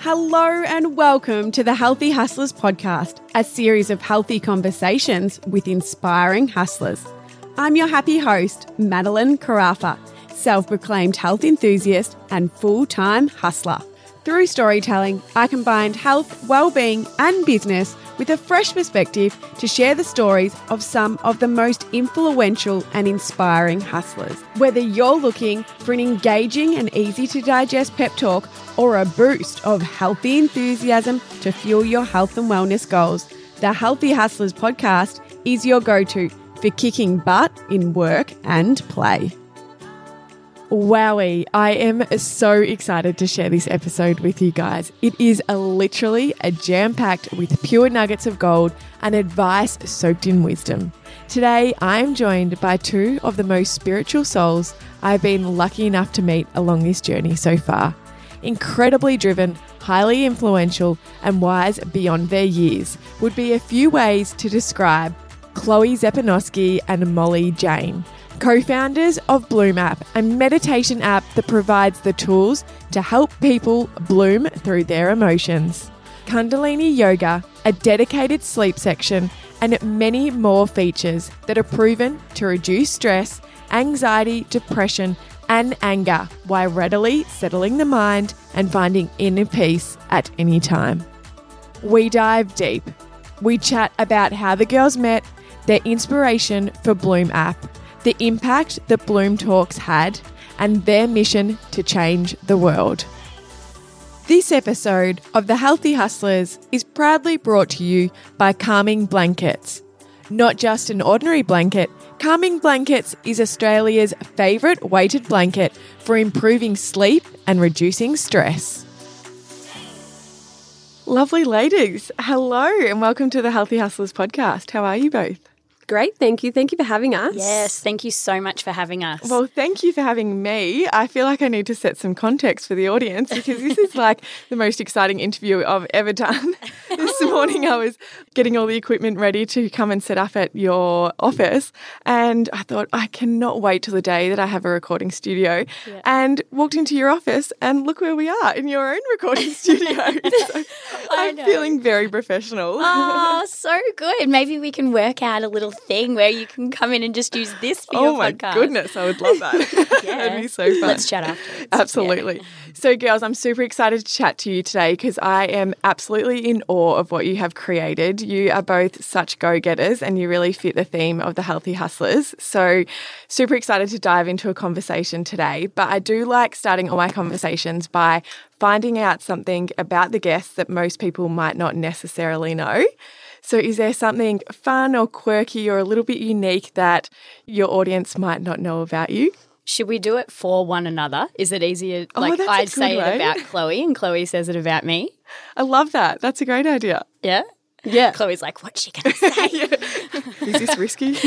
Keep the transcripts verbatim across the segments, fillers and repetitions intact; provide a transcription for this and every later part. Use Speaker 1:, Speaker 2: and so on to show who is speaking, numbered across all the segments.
Speaker 1: Hello and welcome to the Healthy Hustlers podcast, a series of healthy conversations with inspiring hustlers. I'm your happy host, Madeline Carafa, self-proclaimed health enthusiast and full-time hustler. Through storytelling, I combined health, well-being and business with a fresh perspective to share the stories of some of the most influential and inspiring hustlers. Whether you're looking for an engaging and easy to digest pep talk or a boost of healthy enthusiasm to fuel your health and wellness goals, the Healthy Hustlers podcast is your go-to for kicking butt in work and play. Wowie, I am so excited to share this episode with you guys. It is a literally a jam-packed with pure nuggets of gold and advice soaked in wisdom. Today, I am joined by two of the most spiritual souls I've been lucky enough to meet along this journey so far. Incredibly driven, highly influential, and wise beyond their years would be a few ways to describe Chloe Zepanowski and Molly Jane, co-founders of Bloom App, a meditation app that provides the tools to help people bloom through their emotions. Kundalini Yoga, a dedicated sleep section, and many more features that are proven to reduce stress, anxiety, depression, and anger while readily settling the mind and finding inner peace at any time. We dive deep. We chat about how the girls met, their inspiration for Bloom App, the impact that Bloom Talks had, and their mission to change the world. This episode of The Healthy Hustlers is proudly brought to you by Calming Blankets. Not just an ordinary blanket, Calming Blankets is Australia's favourite weighted blanket for improving sleep and reducing stress. Lovely ladies, hello and welcome to the Healthy Hustlers podcast. How are you both?
Speaker 2: Great, thank you. Thank you for having us.
Speaker 3: Yes, thank you so much for having us.
Speaker 1: Well, thank you for having me. I feel like I need to set some context for the audience because this is like the most exciting interview I've ever done. This morning I was getting all the equipment ready to come and set up at your office and I thought I cannot wait till the day that I have a recording studio yeah. and walked into your office and look where we are in your own recording studio. So I'm know. feeling very professional.
Speaker 3: Oh, so good. Maybe we can work out a little thing where you can come in and just use this for
Speaker 1: oh
Speaker 3: your
Speaker 1: podcast.
Speaker 3: podcast.
Speaker 1: Oh my goodness, I would love that.
Speaker 3: Yeah.
Speaker 1: That'd be so fun.
Speaker 3: Let's chat afterwards.
Speaker 1: Absolutely. Yeah. So girls, I'm super excited to chat to you today because I am absolutely in awe of what you have created. You are both such go-getters and you really fit the theme of the Healthy Hustlers. So super excited to dive into a conversation today. But I do like starting all my conversations by finding out something about the guests that most people might not necessarily know. So is there something fun or quirky or a little bit unique that your audience might not know about you?
Speaker 3: Should we do it for one another? Is it easier?
Speaker 1: Oh,
Speaker 3: like I'd say
Speaker 1: way.
Speaker 3: it about Chloe and Chloe says it about me.
Speaker 1: I love that. That's a great idea.
Speaker 3: Yeah?
Speaker 2: Yeah.
Speaker 3: Chloe's like, what's she going to say?
Speaker 1: yeah. Is this risky?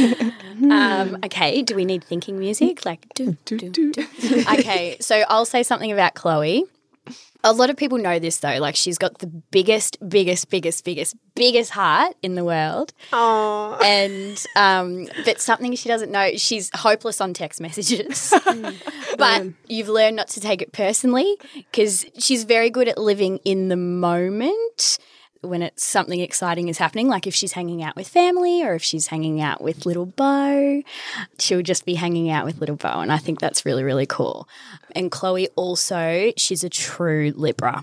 Speaker 3: um, okay, do we need thinking music? Like, do, do, do, do. Okay, so I'll say something about Chloe. A lot of people know this though, like she's got the biggest, biggest, biggest, biggest, biggest heart in the world.
Speaker 2: Aww.
Speaker 3: And, um, but something she doesn't know, she's hopeless on text messages. But you've learned not to take it personally because she's very good at living in the moment when it's something exciting is happening, like if she's hanging out with family or if she's hanging out with little Bo, she'll just be hanging out with little Bo, and I think that's really, really cool. And Chloe also, she's a true Libra.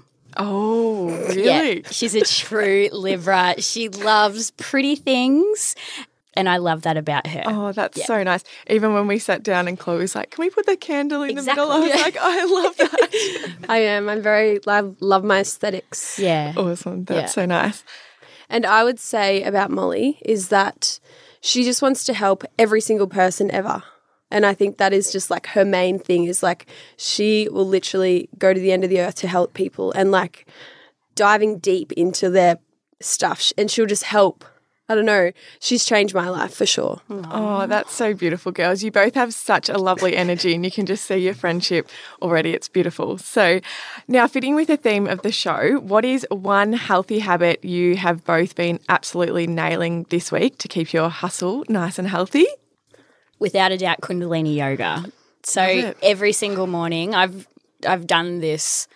Speaker 1: Oh, really?
Speaker 3: Yeah, she's a true Libra. She loves pretty things. And I love that about her.
Speaker 1: Oh, that's
Speaker 3: yeah.
Speaker 1: so nice. Even when we sat down and Chloe was like, can we put the candle in
Speaker 3: exactly.
Speaker 1: the middle? I was
Speaker 3: yeah.
Speaker 1: like, oh, I love that.
Speaker 2: I am. I'm very, love, love my aesthetics.
Speaker 3: Yeah.
Speaker 1: Awesome. That's
Speaker 3: yeah.
Speaker 1: so nice.
Speaker 2: And I would say about Molly is that she just wants to help every single person ever. And I think that is just like her main thing is like she will literally go to the end of the earth to help people and like diving deep into their stuff and she'll just help. I don't know. She's changed my life for sure.
Speaker 1: Oh, that's so beautiful, girls. You both have such a lovely energy and you can just see your friendship already. It's beautiful. So now fitting with the theme of the show, what is one healthy habit you have both been absolutely nailing this week to keep your hustle nice and healthy?
Speaker 3: Without a doubt, Kundalini Yoga. So every single morning I've I've done this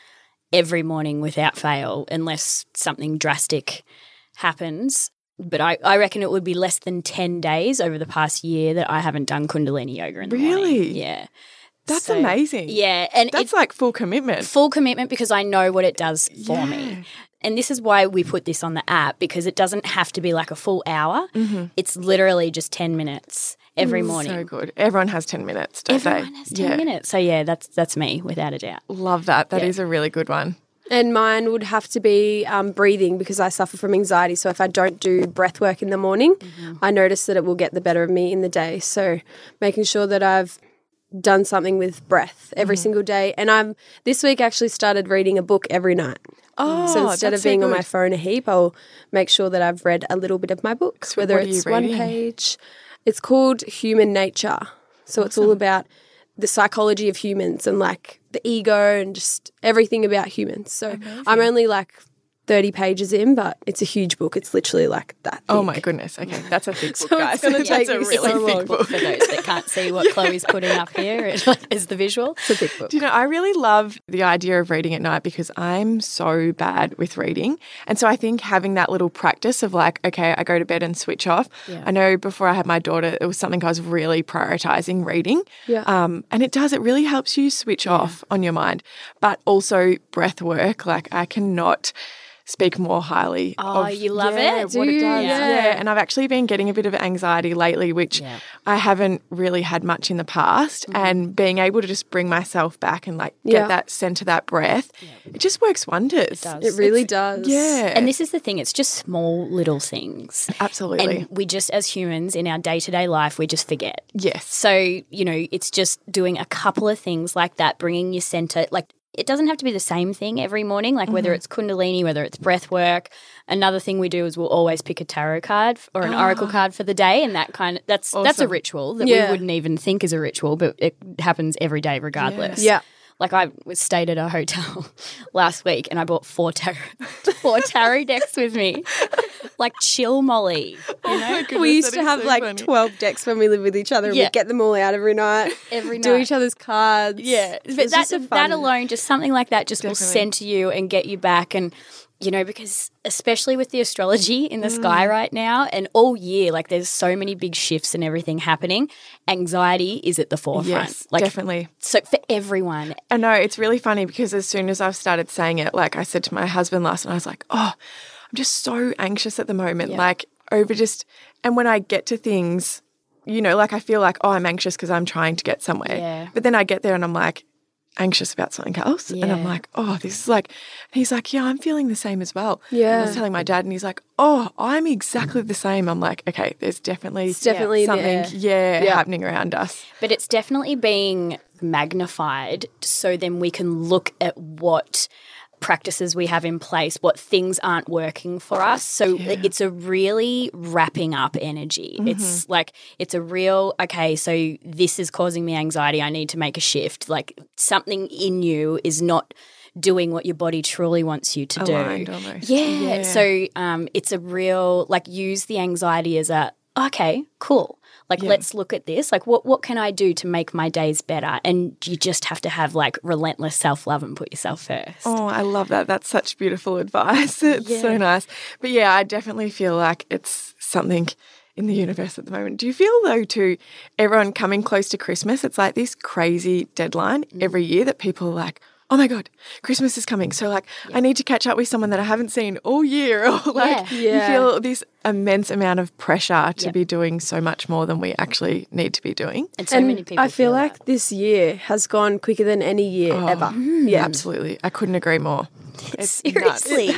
Speaker 3: every morning without fail unless something drastic happens. But I, I reckon it would be less than ten days over the past year that I haven't done Kundalini yoga in the morning.
Speaker 1: Really?
Speaker 3: Yeah.
Speaker 1: That's
Speaker 3: So,
Speaker 1: amazing.
Speaker 3: Yeah. And
Speaker 1: That's
Speaker 3: it's
Speaker 1: like full commitment.
Speaker 3: full commitment because I know what it does for
Speaker 1: Yeah.
Speaker 3: me. And this is why we put this on the app, because it doesn't have to be like a full hour.
Speaker 1: Mm-hmm.
Speaker 3: It's literally just ten minutes every morning.
Speaker 1: So good. Everyone has ten minutes, don't
Speaker 3: Everyone
Speaker 1: they?
Speaker 3: has ten
Speaker 1: Yeah.
Speaker 3: minutes. So yeah, that's that's me without a doubt.
Speaker 1: Love that. That is
Speaker 3: Yeah.
Speaker 1: a really good one.
Speaker 2: And mine would have to be um, breathing because I suffer from anxiety. So if I don't do breath work in the morning, I notice that it will get the better of me in the day. So making sure that I've done something with breath every single day. And I'm this week actually started reading a book every night.
Speaker 1: Oh,
Speaker 2: So instead
Speaker 1: that's
Speaker 2: of being
Speaker 1: so
Speaker 2: on my
Speaker 1: good.
Speaker 2: phone a heap, I'll make sure that I've read a little bit of my books, whether
Speaker 1: what are you
Speaker 2: it's one
Speaker 1: reading?
Speaker 2: page. It's called Human Nature. So it's all about the psychology of humans and like the ego and just everything about humans. So I'm only like thirty pages in, but it's a huge book. It's literally like that.
Speaker 1: Oh
Speaker 2: thick.
Speaker 1: my goodness. Okay, that's a thick book,
Speaker 2: So
Speaker 1: guys.
Speaker 2: it's gonna
Speaker 1: That's
Speaker 2: take
Speaker 1: a
Speaker 2: me
Speaker 1: really
Speaker 2: so
Speaker 1: thick
Speaker 2: long.
Speaker 1: book.
Speaker 3: For those that can't see what Chloe's putting up here as the visual.
Speaker 2: It's a thick book.
Speaker 1: Do you know, I really love the idea of reading at night because I'm so bad with reading. And so I think having that little practice of like, okay, I go to bed and switch off.
Speaker 3: Yeah.
Speaker 1: I know before I had my daughter, it was something I was really prioritizing reading.
Speaker 2: Yeah.
Speaker 1: Um, and it does, it really helps you switch off on your mind. But also breath work, like I cannot speak more highly
Speaker 3: Oh,
Speaker 1: of
Speaker 3: you love
Speaker 1: yeah,
Speaker 3: it?
Speaker 1: what
Speaker 2: Do
Speaker 1: it
Speaker 2: you?
Speaker 1: does.
Speaker 2: Yeah.
Speaker 1: Yeah. And I've actually been getting a bit of anxiety lately, which
Speaker 3: Yeah.
Speaker 1: I haven't really had much in the past. And being able to just bring myself back and like get
Speaker 2: Yeah.
Speaker 1: that center that breath, it just works wonders. It
Speaker 3: does.
Speaker 2: It really does.
Speaker 1: Yeah.
Speaker 3: And this is the thing, it's just small little things.
Speaker 1: Absolutely.
Speaker 3: And we just, as humans in our day to day life, we just forget.
Speaker 1: Yes.
Speaker 3: So, you know, it's just doing a couple of things like that, bringing your center, like it doesn't have to be the same thing every morning, like whether it's Kundalini, whether it's breath work. Another thing we do is we'll always pick a tarot card or an oracle card for the day, and that kind of that's that's a
Speaker 1: Awesome.
Speaker 3: ritual that
Speaker 2: Yeah.
Speaker 3: we wouldn't even think is a ritual, but it happens every day regardless.
Speaker 2: Yeah.
Speaker 3: Like I was stayed at a hotel last week and I bought four tarot, four tarot decks with me, like chill Molly. You know,
Speaker 2: We used to have like twelve decks when we lived with each other and
Speaker 3: Yeah.
Speaker 2: we'd get them all out every night.
Speaker 3: every
Speaker 2: Do
Speaker 3: night.
Speaker 2: each other's cards.
Speaker 3: Yeah,
Speaker 2: It
Speaker 3: but
Speaker 2: was
Speaker 3: that,
Speaker 2: just a fun-
Speaker 3: that alone, just something like that, just will
Speaker 1: Definitely.
Speaker 3: center you and get you back. And you know, because especially with the astrology in the sky right now, and all year, like there's so many big shifts and everything happening. Anxiety is at the forefront.
Speaker 1: Yes,
Speaker 3: like
Speaker 1: definitely.
Speaker 3: so for everyone.
Speaker 1: I know it's really funny because as soon as I've started saying it, like I said to my husband last night, I was like, oh, I'm just so anxious at the moment,
Speaker 3: Yeah.
Speaker 1: like over just, and when I get to things, you know, like I feel like, oh, I'm anxious because I'm trying to get somewhere.
Speaker 3: Yeah.
Speaker 1: But then I get there and I'm like anxious about something else. And I'm
Speaker 3: Yeah.
Speaker 1: like, oh, this is like, and he's like, yeah, I'm feeling the same as well.
Speaker 2: Yeah.
Speaker 1: And I was telling my dad and he's like, oh, I'm exactly the same. I'm like, okay, there's definitely,
Speaker 2: It's definitely in the
Speaker 1: something,
Speaker 2: air.
Speaker 1: yeah,
Speaker 2: Yeah.
Speaker 1: happening around us.
Speaker 3: But it's definitely being magnified so then we can look at what practices we have in place, what things aren't working for us. So it's a really wrapping up energy. It's like, it's a real, okay, so this is causing me anxiety. I need to make a shift. Like something in you is not doing what your body truly wants you to
Speaker 1: Aligned
Speaker 3: do.
Speaker 1: almost.
Speaker 3: Yeah.
Speaker 1: Yeah.
Speaker 3: So um, it's a real, like use the anxiety as a, okay, cool. Like, let's look at this. Like, what, what can I do to make my days better? And you just have to have like relentless self-love and put yourself first.
Speaker 1: Oh, I love that. That's such beautiful advice. It's so nice. But yeah, I definitely feel like it's something in the universe at the moment. Do you feel though too, everyone coming close to Christmas, it's like this crazy deadline every year that people are like, oh my God, Christmas is coming. So like I need to catch up with someone that I haven't seen all year. Or like
Speaker 3: Yeah.
Speaker 1: you
Speaker 2: Yeah.
Speaker 1: feel this immense amount of pressure to
Speaker 3: Yep.
Speaker 1: be doing so much more than we actually need to be doing.
Speaker 3: And so
Speaker 2: and
Speaker 3: many people
Speaker 2: I feel like
Speaker 3: that.
Speaker 2: this year has gone quicker than any year ever. Yeah.
Speaker 1: Absolutely. I couldn't agree more. It's nuts.
Speaker 3: Seriously.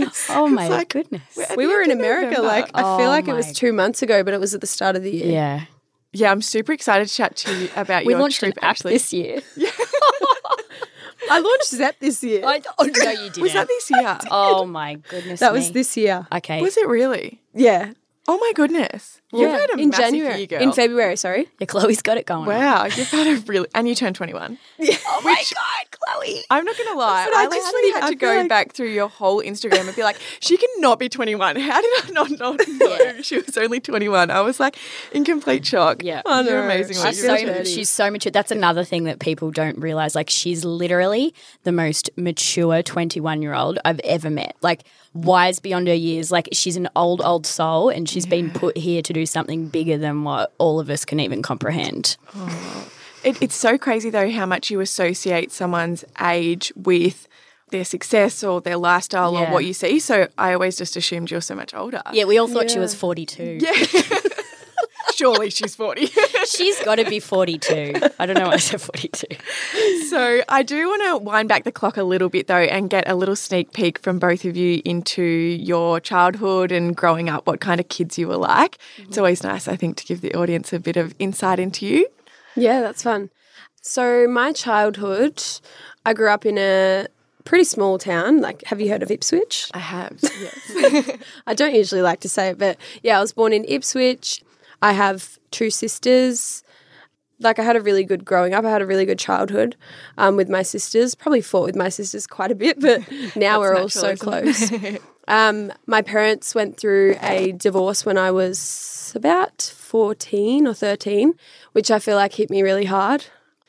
Speaker 3: Oh my
Speaker 1: like-
Speaker 3: goodness.
Speaker 1: At
Speaker 2: We
Speaker 1: the
Speaker 2: were
Speaker 1: end
Speaker 2: in
Speaker 1: of
Speaker 2: America.
Speaker 1: November.
Speaker 2: Like I feel
Speaker 3: Oh
Speaker 2: like it was
Speaker 3: my-
Speaker 2: two months ago, but it was at the start of the year.
Speaker 3: Yeah.
Speaker 1: Yeah, I'm super excited to chat to you about
Speaker 3: We
Speaker 1: your
Speaker 3: launched
Speaker 1: trip
Speaker 3: an app
Speaker 1: actually.
Speaker 3: this year.
Speaker 2: I launched Zep this year.
Speaker 3: I, oh, no, you didn't.
Speaker 1: Was that this year?
Speaker 3: Oh my goodness
Speaker 2: that was
Speaker 3: me.
Speaker 2: this year.
Speaker 3: Okay.
Speaker 1: Was it really?
Speaker 2: Yeah.
Speaker 1: Oh my goodness. You've had a
Speaker 2: in
Speaker 1: massive
Speaker 2: January.
Speaker 1: year, girl.
Speaker 2: In February, sorry.
Speaker 3: Yeah, Chloe's got it going.
Speaker 1: Wow, you've had a really, and you turned twenty-one.
Speaker 3: Oh my God, Chloe.
Speaker 1: I'm not going to lie.
Speaker 2: But I
Speaker 1: I
Speaker 2: just
Speaker 1: literally
Speaker 2: think-
Speaker 1: had
Speaker 2: I
Speaker 1: to
Speaker 2: feel
Speaker 1: go
Speaker 2: like-
Speaker 1: back through your whole Instagram and be like, she cannot be twenty-one. How did I not, not know
Speaker 3: Yeah.
Speaker 1: she was only twenty-one? I was like in complete shock.
Speaker 3: Yeah.
Speaker 2: I
Speaker 1: You're
Speaker 2: know.
Speaker 1: amazing. Like,
Speaker 3: She's
Speaker 1: you're
Speaker 3: so,
Speaker 1: really-
Speaker 3: she's so mature. That's another thing that people don't realize. Like, she's literally the most mature twenty-one-year-old I've ever met. Like, wise beyond her years. Like, she's an old, old soul, and she's been put here to do something bigger than what all of us can even comprehend.
Speaker 1: It, it's so crazy, though, how much you associate someone's age with their success or their lifestyle
Speaker 3: Yeah.
Speaker 1: or what you see. So I always just assumed you're so much older.
Speaker 3: Yeah, we all thought she
Speaker 2: Yeah.
Speaker 3: was forty-two.
Speaker 1: Yeah. Surely she's forty.
Speaker 3: She's got to be forty-two. I don't know why I said forty-two.
Speaker 1: So I do want to wind back the clock a little bit, though, and get a little sneak peek from both of you into your childhood and growing up, what kind of kids you were like.
Speaker 2: Mm-hmm.
Speaker 1: It's always nice, I think, to give the audience a bit of insight into you.
Speaker 2: Yeah, that's fun. So my childhood, I grew up in a pretty small town. Like, have you heard of Ipswich?
Speaker 1: I have, yes.
Speaker 2: I don't usually like to say it, but yeah, I was born in Ipswich. I have two sisters. Like, I had a really good growing up. I had a really good childhood um, with my sisters. Probably fought with my sisters quite a bit, but now we're all so close. um, my parents went through a divorce when I was about fourteen or thirteen, which I feel like hit me really hard.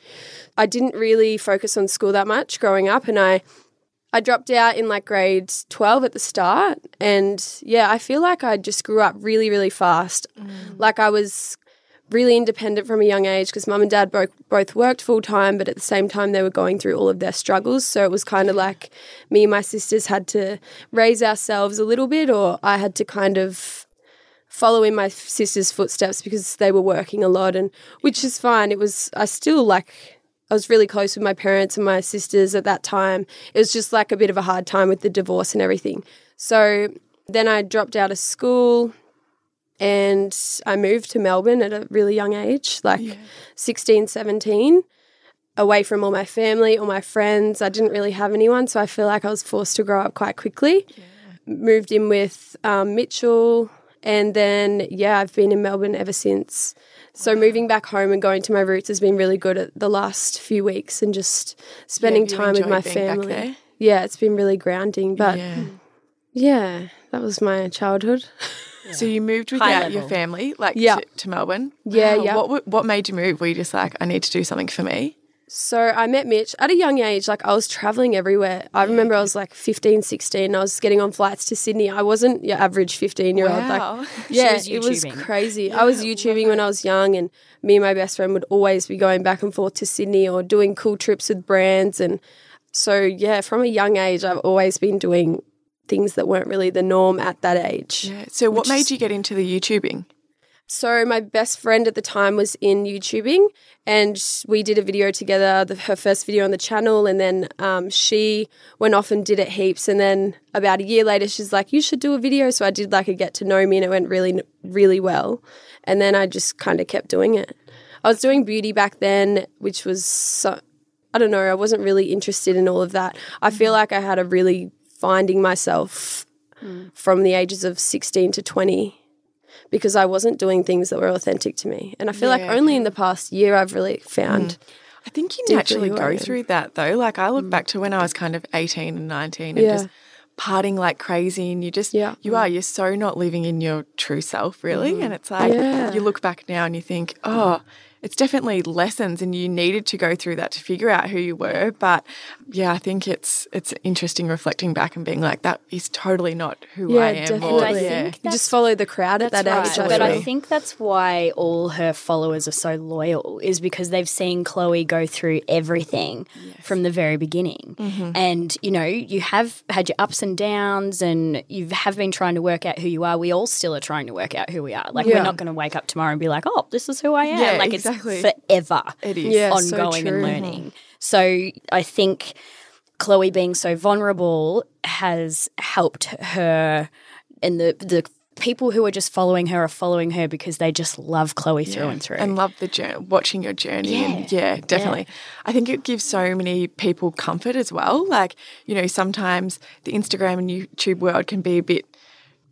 Speaker 2: I didn't really focus on school that much growing up, and I I dropped out in like grade twelve at the start. And yeah, I feel like I just grew up really, really fast. Mm. Like, I was really independent from a young age because mum and dad both, both worked full time, but at the same time they were going through all of their struggles. So it was kind of like me and my sisters had to raise ourselves a little bit, or I had to kind of follow in my sisters' footsteps because they were working a lot, and which is fine. It was, I still like, I was really close with my parents and my sisters at that time. It was just like a bit of a hard time with the divorce and everything. So then I dropped out of school and I moved to Melbourne at a really young age, like yeah. sixteen, seventeen, away from all my family, all my friends. I didn't really have anyone, so I feel like I was forced to grow up quite quickly. Yeah. Moved in with um, Mitchell, and then, yeah, I've been in Melbourne ever since. So wow. moving back home and going to my roots has been really good at the last few weeks, and just spending
Speaker 1: yeah,
Speaker 2: time with my family. Yeah, it's been really grounding. But
Speaker 1: yeah,
Speaker 2: yeah that was my childhood.
Speaker 1: Yeah. So you moved without your family, like
Speaker 2: yeah.
Speaker 1: to, to Melbourne?
Speaker 2: Yeah,
Speaker 1: wow.
Speaker 2: yeah.
Speaker 1: What, what made you move? Were you just like, I need to do something for me?
Speaker 2: So I met Mitch at a young age. Like, I was travelling everywhere. I remember I was like fifteen, sixteen. And I was getting on flights to Sydney. I wasn't your average fifteen-year-old.
Speaker 1: Wow.
Speaker 2: Like, yeah,
Speaker 3: was
Speaker 2: it was crazy.
Speaker 1: Yeah,
Speaker 2: I was YouTubing when I was young, and me and my best friend would always be going back and forth to Sydney or doing cool trips with brands. And so, yeah, from a young age, I've always been doing things that weren't really the norm at that age.
Speaker 1: Yeah. So what made you get into the YouTubing?
Speaker 2: So my best friend at the time was in YouTubing, and we did a video together, the, her first video on the channel, and then um, she went off and did it heaps. And then about a year later, she's like, you should do a video. So I did like a get to know me, and it went really, really well. And then I just kind of kept doing it. I was doing beauty back then, which was, so, I don't know, I wasn't really interested in all of that. I feel like I had a really finding myself mm. from the ages of sixteen to twenty. Because I wasn't doing things that were authentic to me. And I feel yeah, like only in the past year I've really found.
Speaker 1: Mm. I think you naturally go through that though. Like, I look mm. back to when I was kind of eighteen and nineteen and yeah. just partying like crazy, and you just, yeah. you are, you're so not living in your true self really. Mm. And it's like, yeah. you look back now and you think, oh, it's definitely lessons, and you needed to go through that to figure out who you were. But yeah, I think it's it's interesting reflecting back and being like, that is totally not who
Speaker 2: yeah,
Speaker 1: I am.
Speaker 2: Definitely.
Speaker 1: Or,
Speaker 3: I
Speaker 1: yeah.
Speaker 3: think
Speaker 2: you just follow the crowd at that
Speaker 3: right.
Speaker 2: age.
Speaker 3: But I think that's why all her followers are so loyal, is because they've seen Chloe go through everything yes. from the very beginning. Mm-hmm. And, you know, you have had your ups and downs, and you have been trying to work out who you are. We all still are trying to work out who we are. Like, yeah. we're not going to wake up tomorrow and be like, oh, this is who I am.
Speaker 1: Yeah,
Speaker 3: like,
Speaker 1: exactly.
Speaker 3: it's forever
Speaker 1: it is.
Speaker 2: Yeah,
Speaker 3: ongoing
Speaker 2: so
Speaker 3: and learning. So I think Chloe being so vulnerable has helped her, and the the people who are just following her are following her because they just love Chloe
Speaker 1: yeah.
Speaker 3: through and through.
Speaker 1: And love the journey, watching your journey.
Speaker 3: Yeah.
Speaker 1: And yeah, definitely. Yeah. I think it gives so many people comfort as well. Like, you know, sometimes the Instagram and YouTube world can be a bit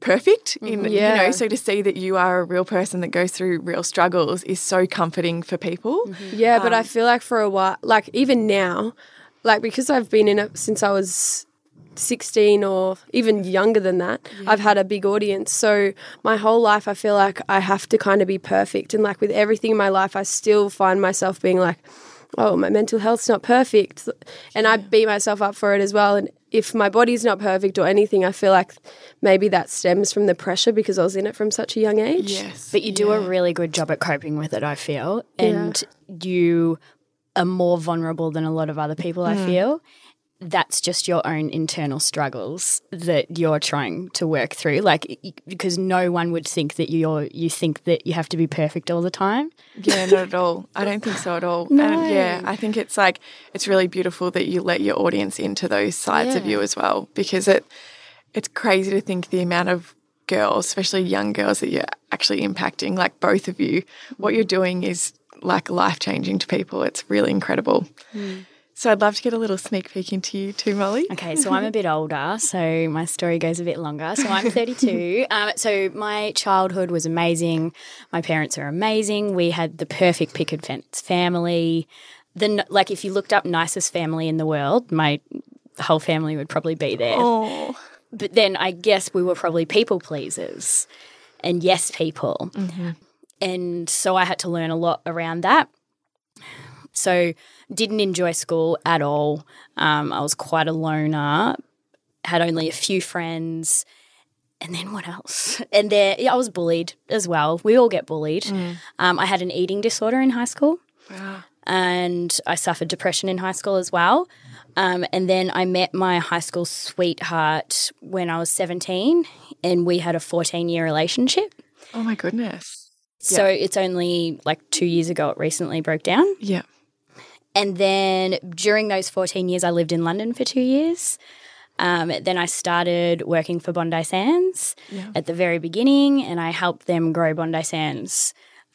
Speaker 1: perfect in
Speaker 2: Yeah.
Speaker 1: you know, so to see that you are a real person that goes through real struggles is so comforting for people.
Speaker 2: Yeah, but I feel like for a while, like even now, like because I've been in it since I was sixteen or even younger than that, I've had a big audience. So my whole life I feel like I have to kind of be perfect. And like with everything in my life, I still find myself being like, oh, my mental health's not perfect. And I beat myself up for it as well. And if my body's not perfect or anything, I feel like maybe that stems from the pressure because I was in it from such a young age.
Speaker 1: Yes.
Speaker 3: But you do a really good job at coping with it, I feel. And you are more vulnerable than a lot of other people, I feel. That's just your own internal struggles that you're trying to work through. Like, because no one would think that you're, you think that you have to be perfect all the time.
Speaker 1: Yeah, not at all. I don't think so at all. No. And yeah, I think it's like, it's really beautiful that you let your audience into those sides
Speaker 3: Yeah.
Speaker 1: of you as well, because it it's crazy to think the amount of girls, especially young girls, that you're actually impacting, like both of you. What you're doing is like life-changing to people. It's really incredible. Mm. So I'd love to get a little sneak peek into you too, Molly.
Speaker 3: Okay, so I'm a bit older, so my story goes a bit longer. So I'm thirty-two. um, so my childhood was amazing. My parents are amazing. We had the perfect picket fence family. The, like if you looked up nicest family in the world, my whole family would probably be there.
Speaker 1: Oh.
Speaker 3: But then I guess we were probably people pleasers and yes people.
Speaker 1: Mm-hmm.
Speaker 3: And so I had to learn a lot around that. So didn't enjoy school at all. Um, I was quite a loner, had only a few friends. And then what else? And there, yeah, I was bullied as well. We all get bullied. Mm. Um, I had an eating disorder in high school.
Speaker 1: Wow.
Speaker 3: And I suffered depression in high school as well. Um, and then I met my high school sweetheart when I was seventeen, and we had a fourteen-year relationship.
Speaker 1: Oh, my goodness.
Speaker 3: So
Speaker 1: yeah.
Speaker 3: it's only like two years ago it recently broke down.
Speaker 1: Yeah.
Speaker 3: And then during those fourteen years, I lived in London for two years. Um, then I started working for Bondi Sands
Speaker 1: yeah.
Speaker 3: at the very beginning, and I helped them grow Bondi Sands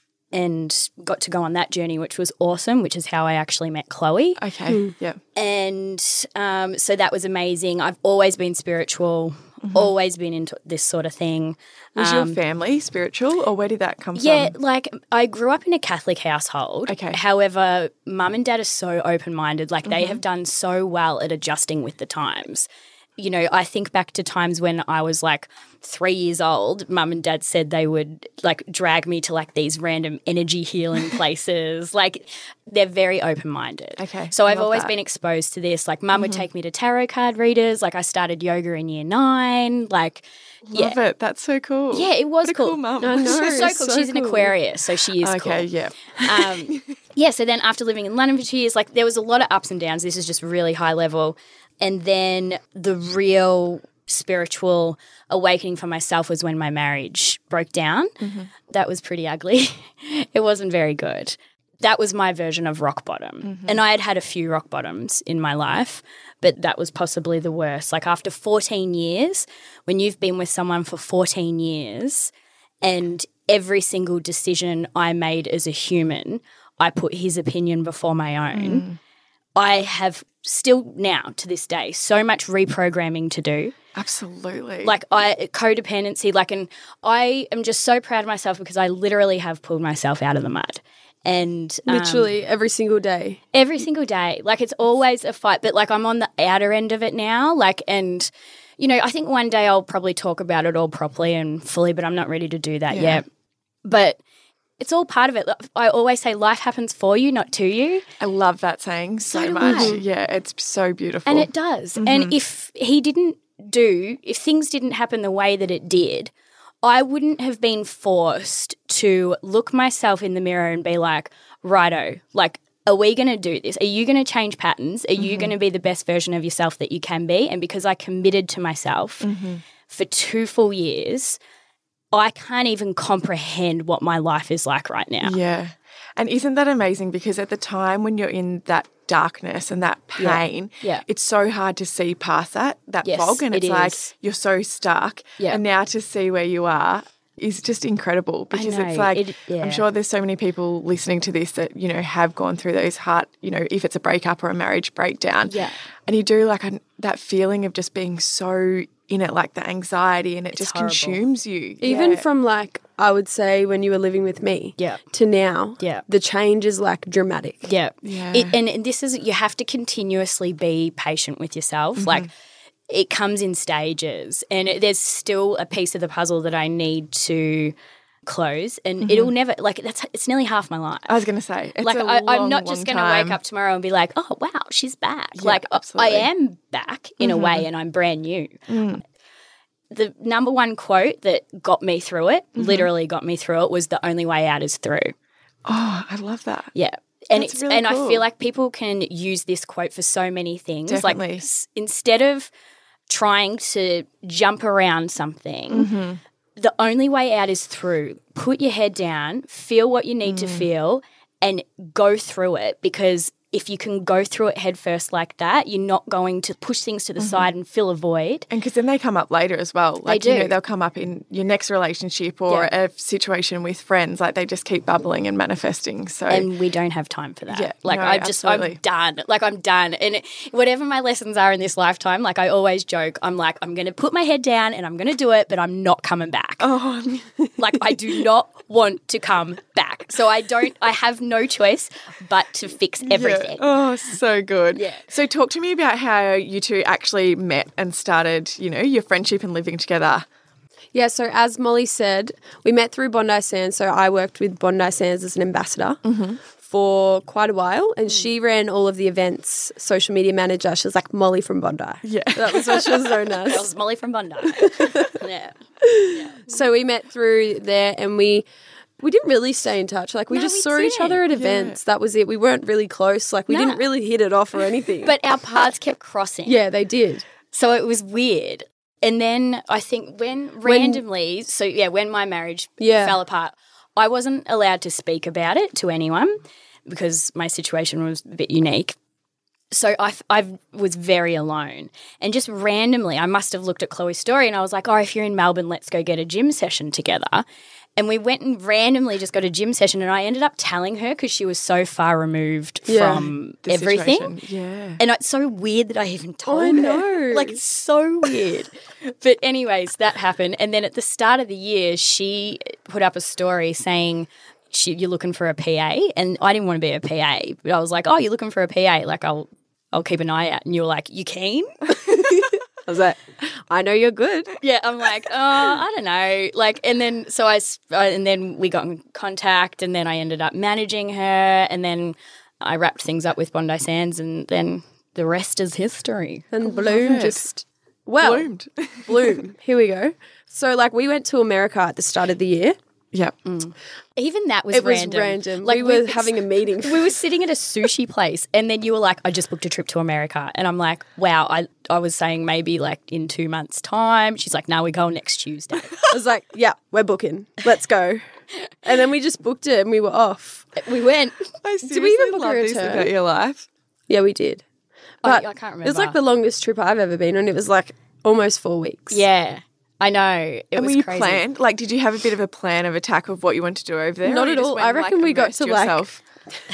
Speaker 3: and got to go on that journey, which was awesome, which is how I actually met Chloe.
Speaker 1: Okay, mm. yeah.
Speaker 3: And um, so that was amazing. I've always been spiritual, mm-hmm. always been into this sort of thing.
Speaker 1: Was
Speaker 3: um,
Speaker 1: your family spiritual, or where did that come
Speaker 3: yeah,
Speaker 1: from?
Speaker 3: Yeah, like I grew up in a Catholic household.
Speaker 1: Okay.
Speaker 3: However, mum and dad are so open-minded. Like
Speaker 1: mm-hmm.
Speaker 3: they have done so well at adjusting with the times. You know, I think back to times when I was like three years old, mum and dad said they would like drag me to like these random energy healing places. Like they're very open-minded.
Speaker 1: Okay.
Speaker 3: So I've
Speaker 1: Love
Speaker 3: always
Speaker 1: that.
Speaker 3: been exposed to this. Like mum
Speaker 1: mm-hmm.
Speaker 3: would take me to tarot card readers. Like I started yoga in year nine. Like,
Speaker 1: Love
Speaker 3: yeah.
Speaker 1: it. That's so cool.
Speaker 3: Yeah, it was
Speaker 1: what a
Speaker 3: cool.
Speaker 1: cool mum.
Speaker 2: I know.
Speaker 3: She was so cool.
Speaker 2: So
Speaker 3: She's an
Speaker 2: cool.
Speaker 3: Aquarius, so she is
Speaker 1: okay,
Speaker 3: cool.
Speaker 1: Okay, yeah.
Speaker 3: Um, yeah, so then after living in London for two years, like there was a lot of ups and downs. This is just really high level. And then the real spiritual awakening for myself was when my marriage broke down. Mm-hmm. That was pretty ugly. It wasn't very good. That was my version of rock bottom. Mm-hmm. And I had had a few rock bottoms in my life, but that was possibly the worst. Like after fourteen years, when you've been with someone for fourteen years and every single decision I made as a human, I put his opinion before my own. Mm. I have still now to this day so much reprogramming to do.
Speaker 1: Absolutely.
Speaker 3: Like I codependency, like, and I am just so proud of myself because I literally have pulled myself out of the mud. And um,
Speaker 2: literally every single day.
Speaker 3: Every single day. Like it's always a fight, but like I'm on the outer end of it now. Like, and you know, I think one day I'll probably talk about it all properly and fully, but I'm not ready to do that
Speaker 1: yeah.
Speaker 3: yet. But it's all part of it. I always say life happens for you, not to you.
Speaker 1: I love that saying so,
Speaker 3: so
Speaker 1: much.
Speaker 3: I.
Speaker 1: Yeah, it's so beautiful.
Speaker 3: And it does. Mm-hmm. And if he didn't do, if things didn't happen the way that it did, I wouldn't have been forced to look myself in the mirror and be like, righto, like, are we going to do this? Are you going to change patterns? Are mm-hmm. you going to be the best version of yourself that you can be? And because I committed to myself mm-hmm. for two full years, I can't even comprehend what my life is like right now.
Speaker 1: Yeah. And isn't that amazing? Because at the time when you're in that darkness and that pain,
Speaker 3: yeah. Yeah.
Speaker 1: it's so hard to see past that, that
Speaker 3: yes,
Speaker 1: fog. And it's
Speaker 3: it
Speaker 1: like
Speaker 3: is.
Speaker 1: You're so stuck.
Speaker 3: Yeah.
Speaker 1: And now to see where you are is just incredible because
Speaker 3: I know.
Speaker 1: it's like,
Speaker 3: it, yeah.
Speaker 1: I'm sure there's so many people listening to this that, you know, have gone through those heart, you know, if it's a breakup or a marriage breakdown.
Speaker 3: Yeah.
Speaker 1: And you do like a, that feeling of just being so in it, like the anxiety, and it just
Speaker 3: horrible.
Speaker 1: consumes you.
Speaker 2: Even
Speaker 1: Yeah.
Speaker 2: from like, I would say when you were living with me
Speaker 3: Yeah.
Speaker 2: to now,
Speaker 3: Yeah.
Speaker 2: the change is like dramatic.
Speaker 3: Yeah.
Speaker 1: Yeah.
Speaker 3: It, and, and this is, you have to continuously be patient with yourself.
Speaker 1: Mm-hmm.
Speaker 3: Like, it comes in stages, and it, there's still a piece of the puzzle that I need to close, and
Speaker 1: Mm-hmm.
Speaker 3: it'll never, like, that's, it's nearly half my life.
Speaker 1: I was going to say, it's
Speaker 3: Like,
Speaker 1: a
Speaker 3: I,
Speaker 1: long,
Speaker 3: I'm not just
Speaker 1: long
Speaker 3: going to wake
Speaker 1: time.
Speaker 3: up tomorrow and be like, oh, wow, she's back.
Speaker 1: Yeah,
Speaker 3: like, I-
Speaker 1: absolutely.
Speaker 3: I am back in a way, and I'm brand new.
Speaker 1: Mm.
Speaker 3: The number one quote that got me through it,
Speaker 1: Mm-hmm.
Speaker 3: literally got me through it, was the only way out is through.
Speaker 1: Oh, I love that.
Speaker 3: Yeah. And
Speaker 1: That's
Speaker 3: it's
Speaker 1: really
Speaker 3: and
Speaker 1: cool.
Speaker 3: I feel like people can use this quote for so many things.
Speaker 1: Definitely.
Speaker 3: Like s- instead of trying to jump around something,
Speaker 1: Mm-hmm.
Speaker 3: the only way out is through. Put your head down, feel what you need
Speaker 1: Mm.
Speaker 3: to feel, and go through it, because if you can go through it head first like that, you're not going to push things to the side and fill a void.
Speaker 1: And because then they come up later as well. Like, you
Speaker 3: do.
Speaker 1: know, they'll come up in your next relationship or
Speaker 3: Yeah.
Speaker 1: a situation with friends. Like, they just keep bubbling and manifesting. So,
Speaker 3: And we don't have time for that.
Speaker 1: Yeah,
Speaker 3: like
Speaker 1: no,
Speaker 3: I just,
Speaker 1: absolutely.
Speaker 3: I'm done. Like I'm done. And it, whatever my lessons are in this lifetime, like I always joke, I'm like, I'm going to put my head down and I'm going to do it, but I'm not coming back.
Speaker 1: oh,
Speaker 3: Like I do not want to come back. So I don't, I have no choice but to fix everything.
Speaker 1: Yeah. Oh, so good.
Speaker 3: Yeah.
Speaker 1: So talk to me about how you two actually met and started, you know, your friendship and living together.
Speaker 2: Yeah, so as Molly said, we met through Bondi Sands. So I worked with Bondi Sands as an ambassador for quite a while, and she ran all of the events, social media manager. She was like Molly from Bondi.
Speaker 1: Yeah.
Speaker 2: That was what she was known
Speaker 3: That
Speaker 2: as.
Speaker 3: was Molly from Bondi. Yeah.
Speaker 2: So we met through there, and we we didn't really stay in touch. Like we
Speaker 3: No,
Speaker 2: just
Speaker 3: we
Speaker 2: saw each
Speaker 3: didn't.
Speaker 2: other at events. That was it. We weren't really close. Like we
Speaker 3: Nah.
Speaker 2: didn't really hit it off or anything.
Speaker 3: But our paths kept crossing.
Speaker 2: yeah, they did.
Speaker 3: So it was weird. And then I think when randomly, so yeah, when my marriage
Speaker 2: Yeah.
Speaker 3: fell apart, I wasn't allowed to speak about it to anyone because my situation was a bit unique. So I, I was very alone. And just randomly, I must have looked at Chloe's story and I was like, oh, if you're in Melbourne, let's go get a gym session together. And we went and randomly just got a gym session, and I ended up telling her because she was so far removed
Speaker 2: Yeah.
Speaker 3: from
Speaker 1: The
Speaker 3: everything.
Speaker 1: situation. Yeah.
Speaker 3: And it's so weird that I even told
Speaker 2: I
Speaker 3: her.
Speaker 2: know.
Speaker 3: Like, it's so weird. But anyways, that happened. And then at the start of the year, she put up a story saying, she, you're looking for a P A. And I didn't want to be a P A. But I was like, oh, you're looking for a P A. Like, I'll I'll keep an eye out. And you were like, you keen?
Speaker 2: I was like, I know you're good.
Speaker 3: Yeah, I'm like, oh, I don't know. Like, and then, so I, s- uh, and then we got in contact, and then I ended up managing her, and then I wrapped things up with Bondi Sands, and then the rest is history.
Speaker 2: And Bloom
Speaker 1: it.
Speaker 2: just, well,
Speaker 1: Bloomed.
Speaker 2: Bloom. Here we go. So like we went to America at the start of the year.
Speaker 1: Yep.
Speaker 3: Even that was
Speaker 2: It was
Speaker 3: random.
Speaker 2: random.
Speaker 3: Like
Speaker 2: we were having a meeting.
Speaker 3: we were sitting at a sushi place, and then you were like, I just booked a trip to America. And I'm like, wow, I, I was saying maybe like in two months' time. She's like, no, we're going next Tuesday.
Speaker 2: I was like, yeah, we're booking. Let's go. And then we just booked it and we were off.
Speaker 3: We went.
Speaker 1: I
Speaker 2: we even
Speaker 1: seriously
Speaker 2: book
Speaker 1: love
Speaker 2: a
Speaker 1: this
Speaker 2: return?
Speaker 1: about your life.
Speaker 2: Yeah, we did.
Speaker 3: I-
Speaker 2: But
Speaker 3: I can't
Speaker 2: It was like
Speaker 3: remember.
Speaker 2: the longest trip I've ever been on. It was like almost four weeks.
Speaker 3: Yeah, I know. It
Speaker 1: And
Speaker 3: was
Speaker 1: were you
Speaker 3: crazy.
Speaker 1: planned? Like, did you have a bit of a plan of attack of what you wanted to do over there?
Speaker 2: Not
Speaker 1: or you
Speaker 2: at
Speaker 1: just
Speaker 2: all.
Speaker 1: went
Speaker 2: I
Speaker 1: and,
Speaker 2: reckon
Speaker 1: like,
Speaker 2: we got
Speaker 1: immersed
Speaker 2: to, like-
Speaker 1: yourself?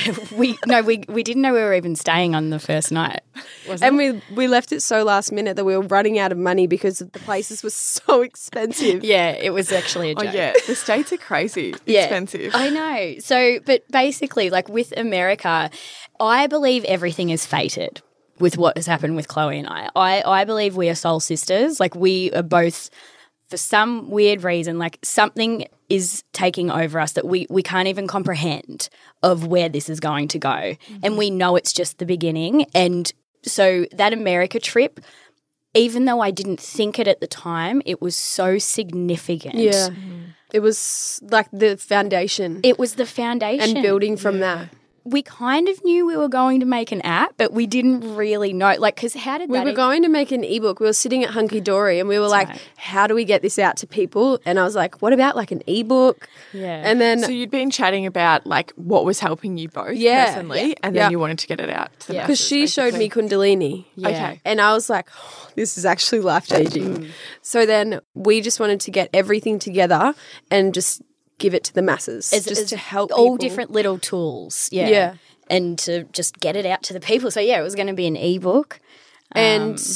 Speaker 3: we no, we we didn't know we were even staying on the first night. Wasn't
Speaker 2: And
Speaker 3: it?
Speaker 2: we we left it so last minute that we were running out of money because the places were so expensive.
Speaker 3: Yeah, it was actually a
Speaker 1: Oh
Speaker 3: joke.
Speaker 1: yeah, the States are crazy
Speaker 3: Yeah.
Speaker 1: expensive.
Speaker 3: I know. So, but basically, like with America, I believe everything is fated with what has happened with Chloe and I. I, I believe we are soul sisters. Like we are both, for some weird reason, like something is taking over us that we, we can't even comprehend of where this is going to go. Mm-hmm. And we know it's just the beginning. And so that America trip, even though I didn't think it at the time, it was so significant.
Speaker 2: Yeah. It was like the foundation
Speaker 3: It was the foundation.
Speaker 2: and building from that.
Speaker 3: We kind of knew we were going to make an app, but we didn't really know. Like, because how did
Speaker 2: We
Speaker 3: that
Speaker 2: were
Speaker 3: e-
Speaker 2: going to make an ebook. We were sitting at Hunky Dory and we were like,
Speaker 3: right.
Speaker 2: how do we get this out to people? And I was like, what about like an ebook?
Speaker 3: Yeah.
Speaker 2: And then
Speaker 1: So you'd been chatting about like what was helping you both
Speaker 2: Yeah.
Speaker 1: personally, and then
Speaker 2: Yeah.
Speaker 1: you wanted to get it out to the
Speaker 3: Yeah.
Speaker 2: because
Speaker 1: masses,
Speaker 2: she showed me
Speaker 1: basically.
Speaker 2: Kundalini.
Speaker 3: Yeah.
Speaker 1: Okay.
Speaker 2: And I was like, oh, this is actually life changing. So then we just wanted to get everything together and just give it to the masses,
Speaker 3: As-
Speaker 2: just
Speaker 3: as
Speaker 2: to help
Speaker 3: all
Speaker 2: people.
Speaker 3: different little tools. Yeah.
Speaker 2: Yeah.
Speaker 3: And to just get it out to the people. So, yeah, it was going to be an ebook.
Speaker 2: And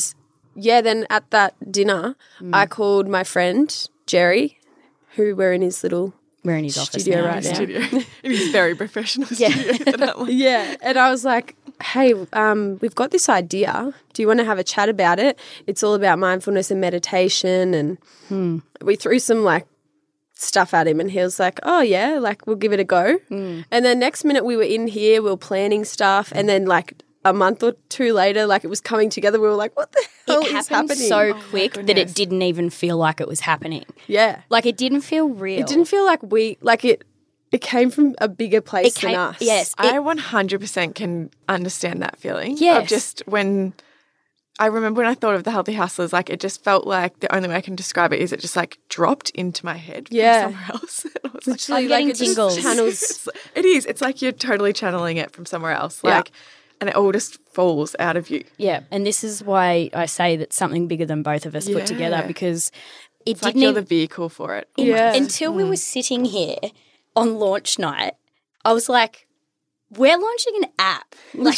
Speaker 2: yeah, then at that dinner,
Speaker 3: Mm.
Speaker 2: I called my friend, Jerry, who we're in his little
Speaker 3: We're in his office
Speaker 2: studio
Speaker 3: now.
Speaker 2: right now.
Speaker 1: Studio. It is very professional
Speaker 3: Yeah.
Speaker 1: studio for that one.
Speaker 2: Yeah. And I was like, hey, um, we've got this idea. Do you want to have a chat about it? It's all about mindfulness and meditation. And
Speaker 3: Hmm.
Speaker 2: we threw some like stuff at him and he was like, oh, yeah, like we'll give it a go.
Speaker 3: Hmm.
Speaker 2: And then next minute we were in here, we were planning stuff. And then like a month or two later, like it was coming together. We were like, what the hell
Speaker 3: It
Speaker 2: is
Speaker 3: happened
Speaker 2: happening?
Speaker 3: so quick that
Speaker 1: goodness.
Speaker 3: it didn't even feel like it was happening.
Speaker 2: yeah.
Speaker 3: Like it didn't feel real.
Speaker 2: It didn't feel like we, like it, it came from a bigger place
Speaker 3: It came,
Speaker 2: than us.
Speaker 3: Yes.
Speaker 1: I
Speaker 3: it-
Speaker 1: one hundred percent can understand that feeling.
Speaker 3: Yes.
Speaker 1: Of just when I remember when I thought of the Healthy Hustlers, like it just felt like the only way I can describe it is it just like dropped into my head
Speaker 2: Yeah.
Speaker 1: from somewhere else. And I was like,
Speaker 2: Literally,
Speaker 3: I'm
Speaker 2: like
Speaker 3: getting
Speaker 2: it just
Speaker 3: tingles.
Speaker 2: channels.
Speaker 1: It's- it is. It's like you're totally channeling it from somewhere else.
Speaker 2: Yeah.
Speaker 1: Like, and it all just falls out of you.
Speaker 3: Yeah, and this is why I say that something bigger than both of us put together
Speaker 1: Yeah.
Speaker 3: because it
Speaker 1: It's like
Speaker 3: didn't
Speaker 1: you're
Speaker 3: even,
Speaker 1: the vehicle for it.
Speaker 2: Yeah.
Speaker 3: until we were sitting here on launch night. I was like, we're launching an app. Like,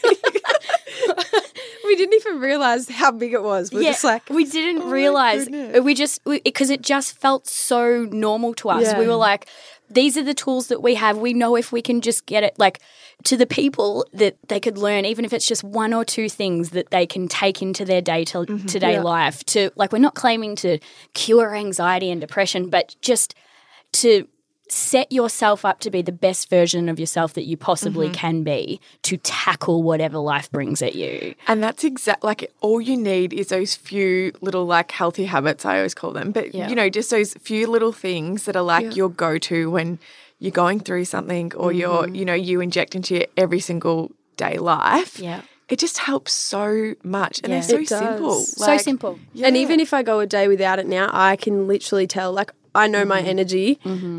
Speaker 2: We didn't even realize how big it was. We're
Speaker 3: yeah,
Speaker 2: just like,
Speaker 3: we didn't realize
Speaker 1: goodness.
Speaker 3: we just because it just felt so normal to us.
Speaker 2: Yeah.
Speaker 3: We were like, these are the tools that we have. We know if we can just get it like to the people that they could learn, even if it's just one or two things that they can take into their day to day
Speaker 2: Yeah.
Speaker 3: life. To like, we're not claiming to cure anxiety and depression, but just to set yourself up to be the best version of yourself that you possibly can be to tackle whatever life brings at you.
Speaker 1: And that's exact. Like all you need is those few little like healthy habits. I always call them, but
Speaker 3: Yeah.
Speaker 1: you know, just those few little things that are like your go-to when you're going through something, or you're, you know, you inject into your every single day life.
Speaker 3: Yeah.
Speaker 1: It just helps so much, and
Speaker 3: Yeah.
Speaker 1: they're so
Speaker 2: It does.
Speaker 1: simple.
Speaker 3: So
Speaker 1: Like,
Speaker 3: simple.
Speaker 2: and
Speaker 1: yeah.
Speaker 2: even if I go a day without it now, I can literally tell, like, I know my energy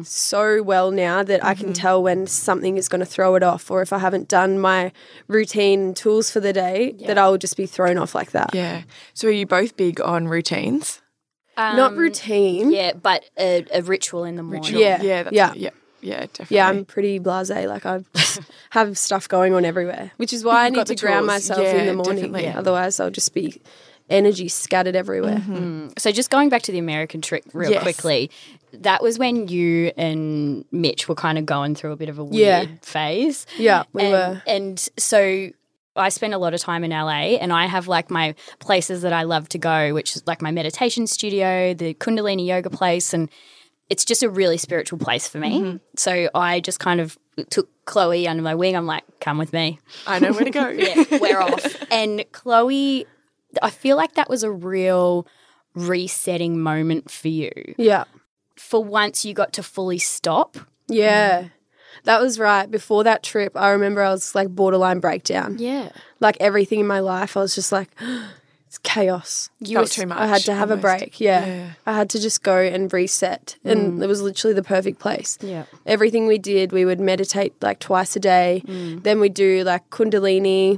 Speaker 2: so well now that I can tell when something is going to throw it off, or if I haven't done my routine and tools for the day, that I will just be thrown off like that.
Speaker 1: Yeah. So are you both big on routines?
Speaker 2: Not
Speaker 3: Um,
Speaker 2: routine.
Speaker 3: Yeah, but a, a ritual in the morning.
Speaker 2: Yeah.
Speaker 1: Yeah. That's
Speaker 2: Yeah.
Speaker 1: yeah. Yeah. Definitely.
Speaker 2: Yeah, I'm pretty blasé. Like I just have stuff going on everywhere, which is why I
Speaker 1: You've
Speaker 2: need
Speaker 1: got
Speaker 2: to
Speaker 1: the
Speaker 2: ground
Speaker 1: tools.
Speaker 2: myself in
Speaker 1: Yeah,
Speaker 2: the morning.
Speaker 1: definitely. Yeah.
Speaker 2: Otherwise, I'll just be energy scattered everywhere.
Speaker 3: So just going back to the American trip real
Speaker 1: Yes.
Speaker 3: quickly, that was when you and Mitch were kind of going through a bit of a weird
Speaker 2: Yeah.
Speaker 3: phase.
Speaker 2: Yeah, we
Speaker 3: and,
Speaker 2: were.
Speaker 3: And so I spend a lot of time in L A, and I have like my places that I love to go, which is like my meditation studio, the Kundalini yoga place, and it's just a really spiritual place for me.
Speaker 2: Mm-hmm.
Speaker 3: So I just kind of took Chloe under my wing. I'm like, come with me.
Speaker 1: I know where to go.
Speaker 3: Yeah, we're off. And Chloe, I feel like that was a real resetting moment for you.
Speaker 2: Yeah.
Speaker 3: For once, you got to fully stop.
Speaker 2: Yeah. That was right. Before that trip, I remember I was like borderline breakdown.
Speaker 3: Yeah.
Speaker 2: Like everything in my life, I was just like, it's chaos.
Speaker 3: You
Speaker 1: Felt
Speaker 3: were
Speaker 1: too much.
Speaker 2: I had to have
Speaker 1: almost.
Speaker 2: a break. Yeah.
Speaker 1: Yeah.
Speaker 2: I had to just go and reset. And it was literally the perfect place.
Speaker 3: Yeah.
Speaker 2: Everything we did, we would meditate like twice a day. Then we'd do like Kundalini.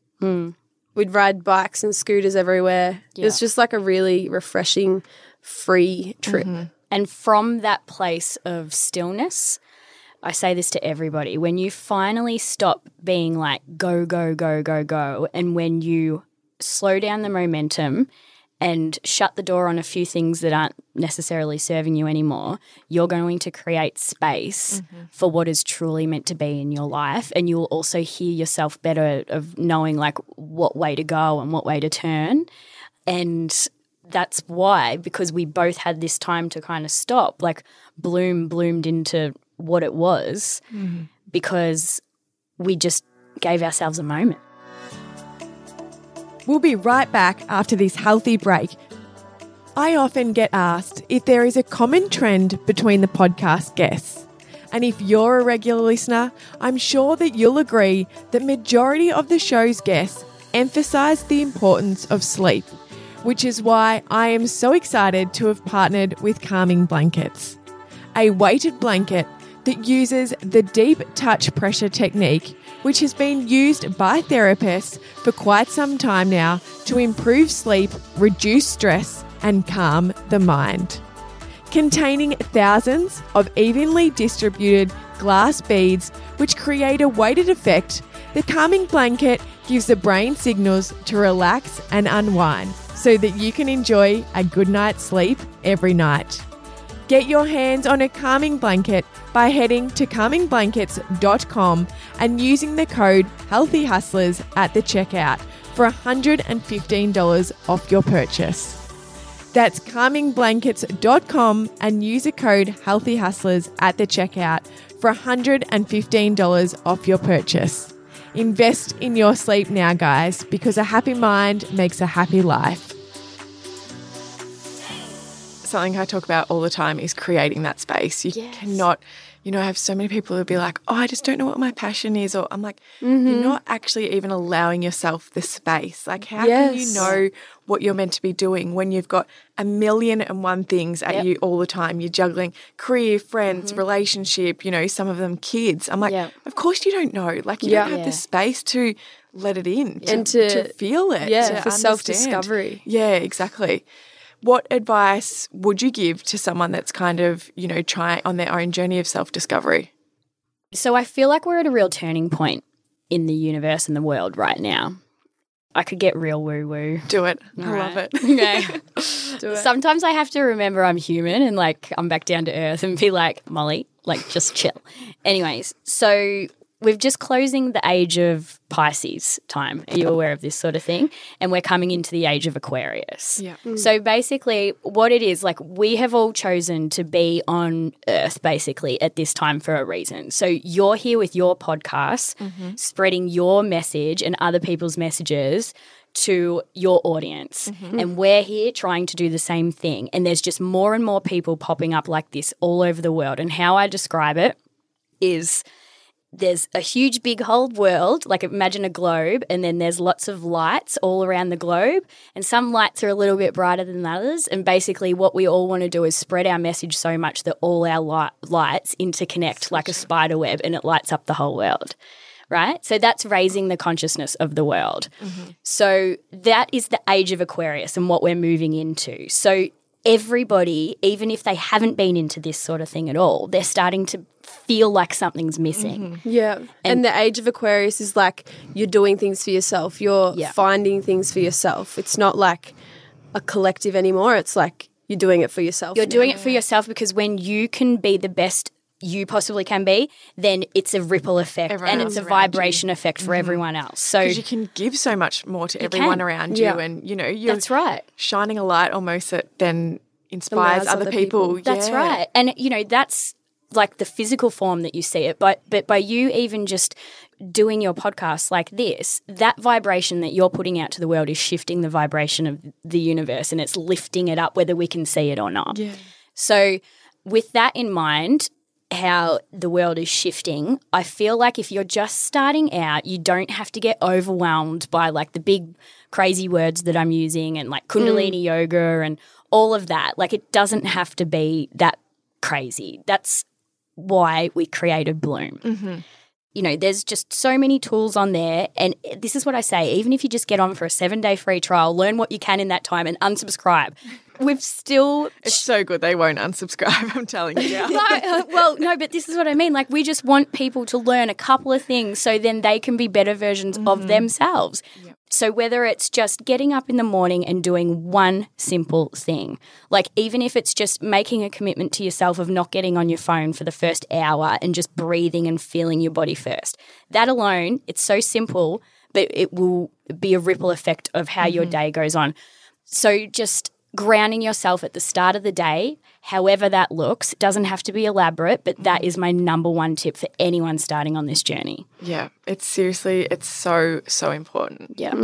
Speaker 2: We'd ride bikes and scooters everywhere. It was
Speaker 3: Yeah.
Speaker 2: just like a really refreshing, free trip.
Speaker 3: And from that place of stillness, I say this to everybody, when you finally stop being like go, go, go, go, go, and when you slow down the momentum and shut the door on a few things that aren't necessarily serving you anymore, you're going to create space for what is truly meant to be in your life. And you'll also hear yourself better of knowing like what way to go and what way to turn. And that's why, because we both had this time to kind of stop, like Bloom bloomed into what it was because we just gave ourselves a moment.
Speaker 1: We'll be right back after this healthy break. I often get asked if there is a common trend between the podcast guests. And if you're a regular listener, I'm sure that you'll agree that majority of the show's guests emphasize the importance of sleep, which is why I am so excited to have partnered with Calming Blankets, a weighted blanket that uses the deep touch pressure technique, which has been used by therapists for quite some time now to improve sleep, reduce stress, and calm the mind. Containing thousands of evenly distributed glass beads which create a weighted effect, the Calming Blanket gives the brain signals to relax and unwind so that you can enjoy a good night's sleep every night. Get your hands on a calming blanket by heading to calming blankets dot com and using the code Healthy Hustlers at the checkout for one hundred fifteen dollars off your purchase. That's calming blankets dot com and use the code Healthy Hustlers at the checkout for one hundred fifteen dollars off your purchase. Invest in your sleep now, guys, because a happy mind makes a happy life. Something I talk about all the time is creating that space. You
Speaker 2: Yes.
Speaker 1: cannot, you know, I have so many people who be like, oh, I just don't know what my passion is. Or I'm like, mm-hmm. you're not actually even allowing yourself the space. Like, how
Speaker 2: Yes.
Speaker 1: can you know what you're meant to be doing when you've got a million and one things at
Speaker 3: Yep.
Speaker 1: you all the time? You're juggling career, friends, mm-hmm. relationship, you know, some of them kids. I'm like,
Speaker 3: Yep.
Speaker 1: of course you don't know. Like, you
Speaker 2: Yeah.
Speaker 1: don't have
Speaker 3: Yeah.
Speaker 1: the space to let it in to,
Speaker 2: And to-
Speaker 1: to feel it.
Speaker 2: yeah,
Speaker 1: to
Speaker 2: for
Speaker 1: understand.
Speaker 2: self-discovery.
Speaker 1: Yeah, exactly. What advice would you give to someone that's kind of, you know, trying on their own journey of self-discovery?
Speaker 3: So I feel like we're at a real turning point in the universe and the world right now. I could get real woo-woo.
Speaker 1: Do it. I
Speaker 3: All
Speaker 1: love
Speaker 3: right.
Speaker 1: it.
Speaker 3: Okay.
Speaker 2: Do it.
Speaker 3: Sometimes I have to remember I'm human and like I'm back down to earth and be like, Molly, like just chill. Anyways, so we're just closing the age of Pisces time. Are you aware of this sort of thing? And we're coming into the age of Aquarius.
Speaker 1: Yeah.
Speaker 3: So basically what it is, like we have all chosen to be on earth basically at this time for a reason. So you're here with your podcast,
Speaker 1: Mm-hmm.
Speaker 3: spreading your message and other people's messages to your audience.
Speaker 1: Mm-hmm.
Speaker 3: And we're here trying to do the same thing. And there's just more and more people popping up like this all over the world. And how I describe it is there's a huge big whole world, like imagine a globe, and then there's lots of lights all around the globe, and some lights are a little bit brighter than others, and basically what we all want to do is spread our message so much that all our li- lights interconnect like a spider web and it lights up the whole world, right? So that's raising the consciousness of the world. Mm-hmm. So that is the age of Aquarius and what we're moving into. So everybody, even if they haven't been into this sort of thing at all, they're starting to feel like something's missing.
Speaker 2: Mm-hmm. Yeah. And, and the age of Aquarius is like you're doing things for yourself. You're
Speaker 3: Yeah.
Speaker 2: finding things for yourself. It's not like a collective anymore. It's like you're doing it for yourself.
Speaker 3: You're
Speaker 2: now.
Speaker 3: doing it for yourself because when you can be the best you possibly can be, then it's a ripple effect
Speaker 1: Everyone
Speaker 3: and
Speaker 1: else
Speaker 3: it's a
Speaker 1: around
Speaker 3: vibration effect for everyone else. So
Speaker 1: Because you can give so much more to everyone
Speaker 3: can.
Speaker 1: around you,
Speaker 2: Yeah.
Speaker 1: and you know you're
Speaker 3: that's right.
Speaker 1: shining a light almost that then inspires
Speaker 2: Allows
Speaker 1: other,
Speaker 2: other
Speaker 1: people.
Speaker 2: people.
Speaker 3: That's
Speaker 1: Yeah.
Speaker 3: right. And you know, that's like the physical form that you see it, but but by you even just doing your podcast like this, that vibration that you're putting out to the world is shifting the vibration of the universe and it's lifting it up whether we can see it or not.
Speaker 1: Yeah.
Speaker 3: So with that in mind, how the world is shifting, I feel like if you're just starting out, you don't have to get overwhelmed by like the big crazy words that I'm using and like Kundalini yoga and all of that. Like it doesn't have to be that crazy. That's why we created Bloom.
Speaker 1: Mm-hmm.
Speaker 3: You know, there's just so many tools on there. And this is what I say, even if you just get on for a seven day free trial, learn what you can in that time and unsubscribe. We've still
Speaker 1: It's so good they won't unsubscribe, I'm telling you now.
Speaker 3: no, uh, well, no, but this is what I mean. Like, we just want people to learn a couple of things so then they can be better versions
Speaker 1: Mm-hmm.
Speaker 3: of themselves.
Speaker 1: Yep.
Speaker 3: So whether it's just getting up in the morning and doing one simple thing, like even if it's just making a commitment to yourself of not getting on your phone for the first hour and just breathing and feeling your body first, that alone, it's so simple, but it will be a ripple effect of how your day goes on. So just grounding yourself at the start of the day, however that looks, doesn't have to be elaborate, but that is my number one tip for anyone starting on this journey.
Speaker 1: Yeah, it's seriously, it's so, so important.
Speaker 3: Yeah.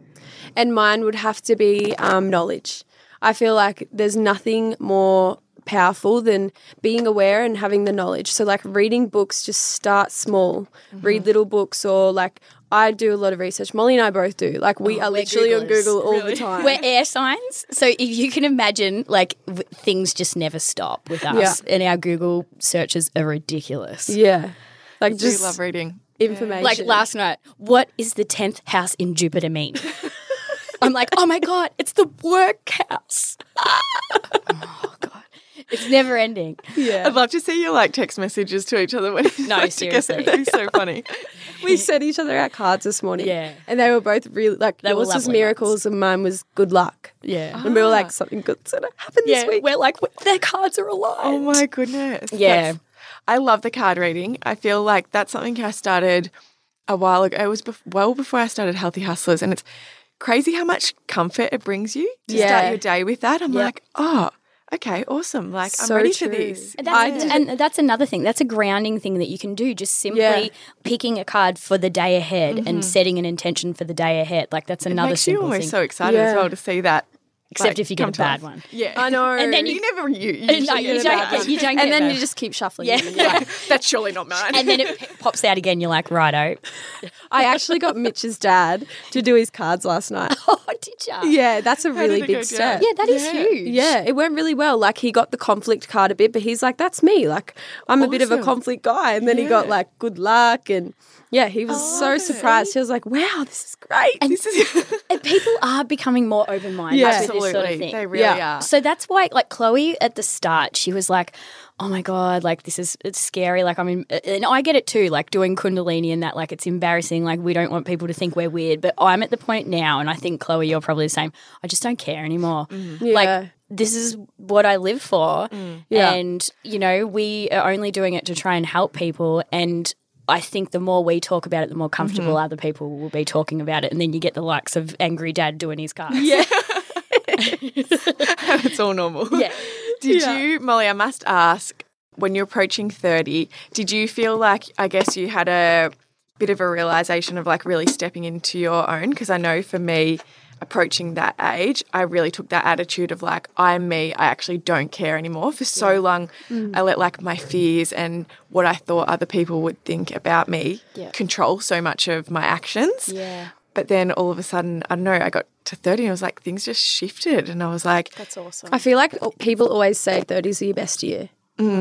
Speaker 2: And mine would have to be um, knowledge. I feel like there's nothing more powerful than being aware and having the knowledge. So like reading books, just start small.
Speaker 3: Mm-hmm.
Speaker 2: Read little books, or like I do a lot of research. Molly and I both do. Like we
Speaker 3: Oh,
Speaker 2: are
Speaker 3: we're
Speaker 2: literally on
Speaker 3: Googlers.
Speaker 2: Google all
Speaker 1: Really?
Speaker 2: the time.
Speaker 3: We're air signs. So if you can imagine, like, w- things just never stop with us. And our Google searches are ridiculous.
Speaker 2: yeah. Like
Speaker 1: I do
Speaker 2: just
Speaker 1: love reading.
Speaker 2: information.
Speaker 3: Like last night, what is the tenth house in Jupiter mean? I'm like, oh my God, it's the work house. Oh God. It's never ending.
Speaker 2: Yeah.
Speaker 1: I'd love to see your like text messages to each other when you
Speaker 3: No,
Speaker 1: like,
Speaker 3: seriously.
Speaker 1: together. That'd be so funny.
Speaker 2: We sent each other our cards this morning.
Speaker 3: Yeah.
Speaker 2: And they were both really, like,
Speaker 3: They were
Speaker 2: yours was
Speaker 3: lovely
Speaker 2: miracles and mine was good luck.
Speaker 3: Yeah.
Speaker 2: And we were like, something good's going to happen
Speaker 3: Yeah,
Speaker 2: this week.
Speaker 3: we're like, their cards are alive.
Speaker 1: Oh my goodness.
Speaker 3: Yeah.
Speaker 1: That's- I love the card reading. I feel like that's something I started a while ago. It was bef- well before I started Healthy Hustlers, and it's crazy how much comfort it brings you to
Speaker 2: Yeah.
Speaker 1: start your day with that. I'm
Speaker 3: Yep.
Speaker 1: like, oh, okay, awesome. Like, I'm
Speaker 2: So
Speaker 1: ready
Speaker 2: true.
Speaker 1: for this.
Speaker 3: And
Speaker 2: I
Speaker 3: that's,
Speaker 2: did
Speaker 3: and that's another thing. That's a grounding thing that you can do. Just simply
Speaker 2: Yeah.
Speaker 3: picking a card for the day ahead and setting an intention for the day ahead. Like that's
Speaker 1: It
Speaker 3: another
Speaker 1: makes you
Speaker 3: simple
Speaker 1: almost
Speaker 3: thing.
Speaker 1: so excited as
Speaker 2: Yeah.
Speaker 1: well to see that.
Speaker 3: Except
Speaker 1: like,
Speaker 3: if you get
Speaker 1: come
Speaker 3: a
Speaker 1: to
Speaker 3: bad
Speaker 1: life.
Speaker 3: one.
Speaker 1: Yeah.
Speaker 2: I know.
Speaker 3: And then
Speaker 1: You,
Speaker 3: you-
Speaker 1: never, you, you
Speaker 3: No,
Speaker 1: usually
Speaker 3: you
Speaker 1: get a
Speaker 3: don't
Speaker 1: bad
Speaker 3: get-
Speaker 1: one.
Speaker 3: you don't
Speaker 2: and
Speaker 3: get
Speaker 2: then
Speaker 3: that.
Speaker 2: you just keep shuffling
Speaker 3: Yeah.
Speaker 2: them. And you're like,
Speaker 1: That's surely not mine.
Speaker 3: And then it p- pops out again. You're like, righto.
Speaker 2: I actually got Mitch's dad to do his cards last night.
Speaker 3: Oh, did ya?
Speaker 2: Yeah, that's a
Speaker 1: How
Speaker 2: really
Speaker 1: did it go
Speaker 2: big step.
Speaker 1: down?
Speaker 3: Yeah, that is
Speaker 1: Yeah.
Speaker 3: huge.
Speaker 2: Yeah, it went really well. Like he got the conflict card a bit, but he's like, that's me. Like I'm a bit of a
Speaker 1: Awesome.
Speaker 2: conflict guy. And then he got
Speaker 1: Yeah.
Speaker 2: like good luck and yeah, he was
Speaker 1: I
Speaker 2: so
Speaker 1: love it.
Speaker 2: surprised. He was like, wow, this is great.
Speaker 3: And-
Speaker 1: This is
Speaker 3: And people are becoming more open-minded
Speaker 2: Yeah.
Speaker 3: to this
Speaker 1: absolutely.
Speaker 3: sort of thing.
Speaker 1: They really
Speaker 2: Yeah.
Speaker 1: are.
Speaker 3: So that's why, like Chloe at the start, she was like, "Oh my god, like this is it's scary." Like I'm in, and I get it too. Like doing Kundalini and that, like it's embarrassing. Like we don't want people to think we're weird. But I'm at the point now, and I think Chloe, you're probably the same. I just don't care anymore.
Speaker 2: Yeah.
Speaker 3: Like this is what I live for,
Speaker 2: Yeah.
Speaker 3: and you know we are only doing it to try and help people. And I think the more we talk about it, the more comfortable other people will be talking about it. And then you get the likes of Angry Dad doing his cards.
Speaker 2: Yeah.
Speaker 1: It's all normal.
Speaker 3: Yeah.
Speaker 1: Did
Speaker 2: Yeah.
Speaker 1: you, Molly, I must ask, when you're approaching thirty, did you feel like, I guess you had a bit of a realization of like really stepping into your own? Because I know for me, approaching that age, I really took that attitude of like, I'm me, I actually don't care anymore. For so long, I let like my fears and what I thought other people would think about me
Speaker 3: Yeah.
Speaker 1: control so much of my actions.
Speaker 3: Yeah.
Speaker 1: But then all of a sudden, I don't know, I got to thirty and I was like, things just shifted. And I was like,
Speaker 3: That's awesome.
Speaker 2: I feel like people always say thirties are your best year.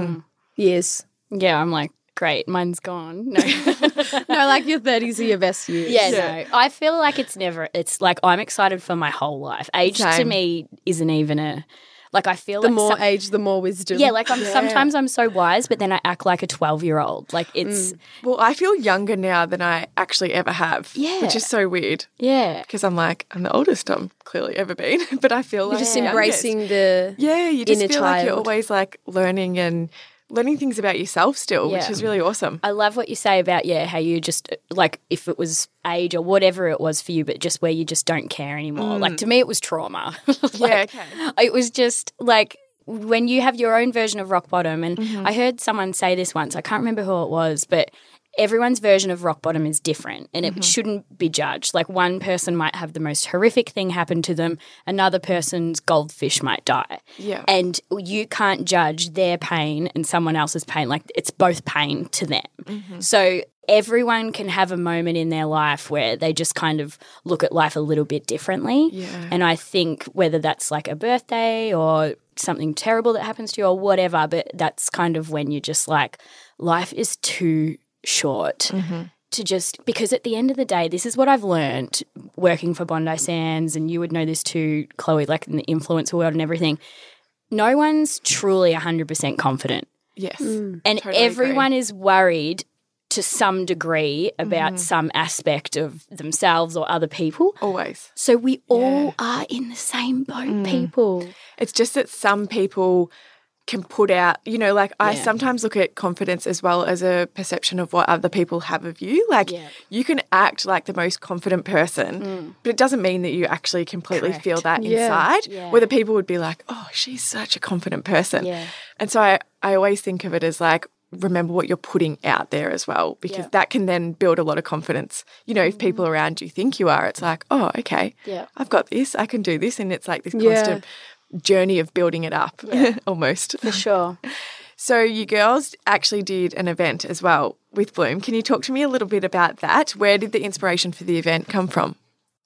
Speaker 2: Years.
Speaker 3: Yeah, I'm like, great, mine's gone. No.
Speaker 2: No, like your thirties are your best years.
Speaker 3: yeah,
Speaker 1: Yeah.
Speaker 3: no. I feel like it's never, it's like I'm excited for my whole life. Age to
Speaker 1: Same.
Speaker 3: me isn't even a, like I feel
Speaker 2: The
Speaker 3: like
Speaker 2: more
Speaker 3: some-
Speaker 2: age, the more wisdom.
Speaker 3: yeah, like I'm sometimes I'm so wise, but then I act like a twelve year old. Like it's,
Speaker 1: well, I feel younger now than I actually ever have.
Speaker 3: Yeah.
Speaker 1: Which is so weird
Speaker 3: yeah.
Speaker 1: because I'm like, I'm the oldest I'm clearly ever been. But I feel like
Speaker 2: You're just
Speaker 1: the
Speaker 2: embracing
Speaker 1: youngest.
Speaker 2: the
Speaker 1: Yeah, you just
Speaker 2: inner
Speaker 1: feel like you're
Speaker 2: child.
Speaker 1: always like learning and learning things about yourself still, which
Speaker 3: Yeah.
Speaker 1: is really awesome.
Speaker 3: I love what you say about, yeah, how you just, like, if it was age or whatever it was for you, but just where you just don't care anymore. Like, to me, it was trauma. Like,
Speaker 1: Yeah, okay.
Speaker 3: It was just like when you have your own version of rock bottom. And I heard someone say this once, I can't remember who it was, but everyone's version of rock bottom is different and it shouldn't be judged. Like one person might have the most horrific thing happen to them, another person's goldfish might die.
Speaker 1: Yeah.
Speaker 3: And you can't judge their pain and someone else's pain. Like it's both pain to them. So everyone can have a moment in their life where they just kind of look at life a little bit differently.
Speaker 1: Yeah.
Speaker 3: And I think whether that's like a birthday or something terrible that happens to you or whatever, but that's kind of when you're just like, life is too short to just, because at the end of the day, this is what I've learned working for Bondi Sands, and you would know this too, Chloe, like in the influencer world and everything. No one's truly one hundred percent confident.
Speaker 1: Yes.
Speaker 3: And
Speaker 1: Totally
Speaker 3: everyone
Speaker 1: agree.
Speaker 3: is worried to some degree about some aspect of themselves or other people.
Speaker 1: Always.
Speaker 3: So we all are in the same boat, people.
Speaker 1: It's just that some people can put out, you know, like I
Speaker 3: Yeah.
Speaker 1: sometimes look at confidence as well as a perception of what other people have of you. Like
Speaker 3: Yeah.
Speaker 1: you can act like the most confident person, but it doesn't mean that you actually completely
Speaker 3: Correct.
Speaker 1: feel that
Speaker 2: Yeah.
Speaker 1: inside,
Speaker 3: Yeah.
Speaker 1: where the people would be like, oh, she's such a confident person.
Speaker 3: Yeah.
Speaker 1: And so I, I always think of it as like, remember what you're putting out there as well, because
Speaker 3: Yeah.
Speaker 1: that can then build a lot of confidence. You know, if people around you think you are, it's like, oh, okay,
Speaker 3: Yeah.
Speaker 1: I've got this, I can do this. And it's like this
Speaker 2: Yeah.
Speaker 1: constant journey of building it up almost.
Speaker 3: For sure.
Speaker 1: So you girls actually did an event as well with Bloom. Can you talk to me a little bit about that? Where did the inspiration for the event come from?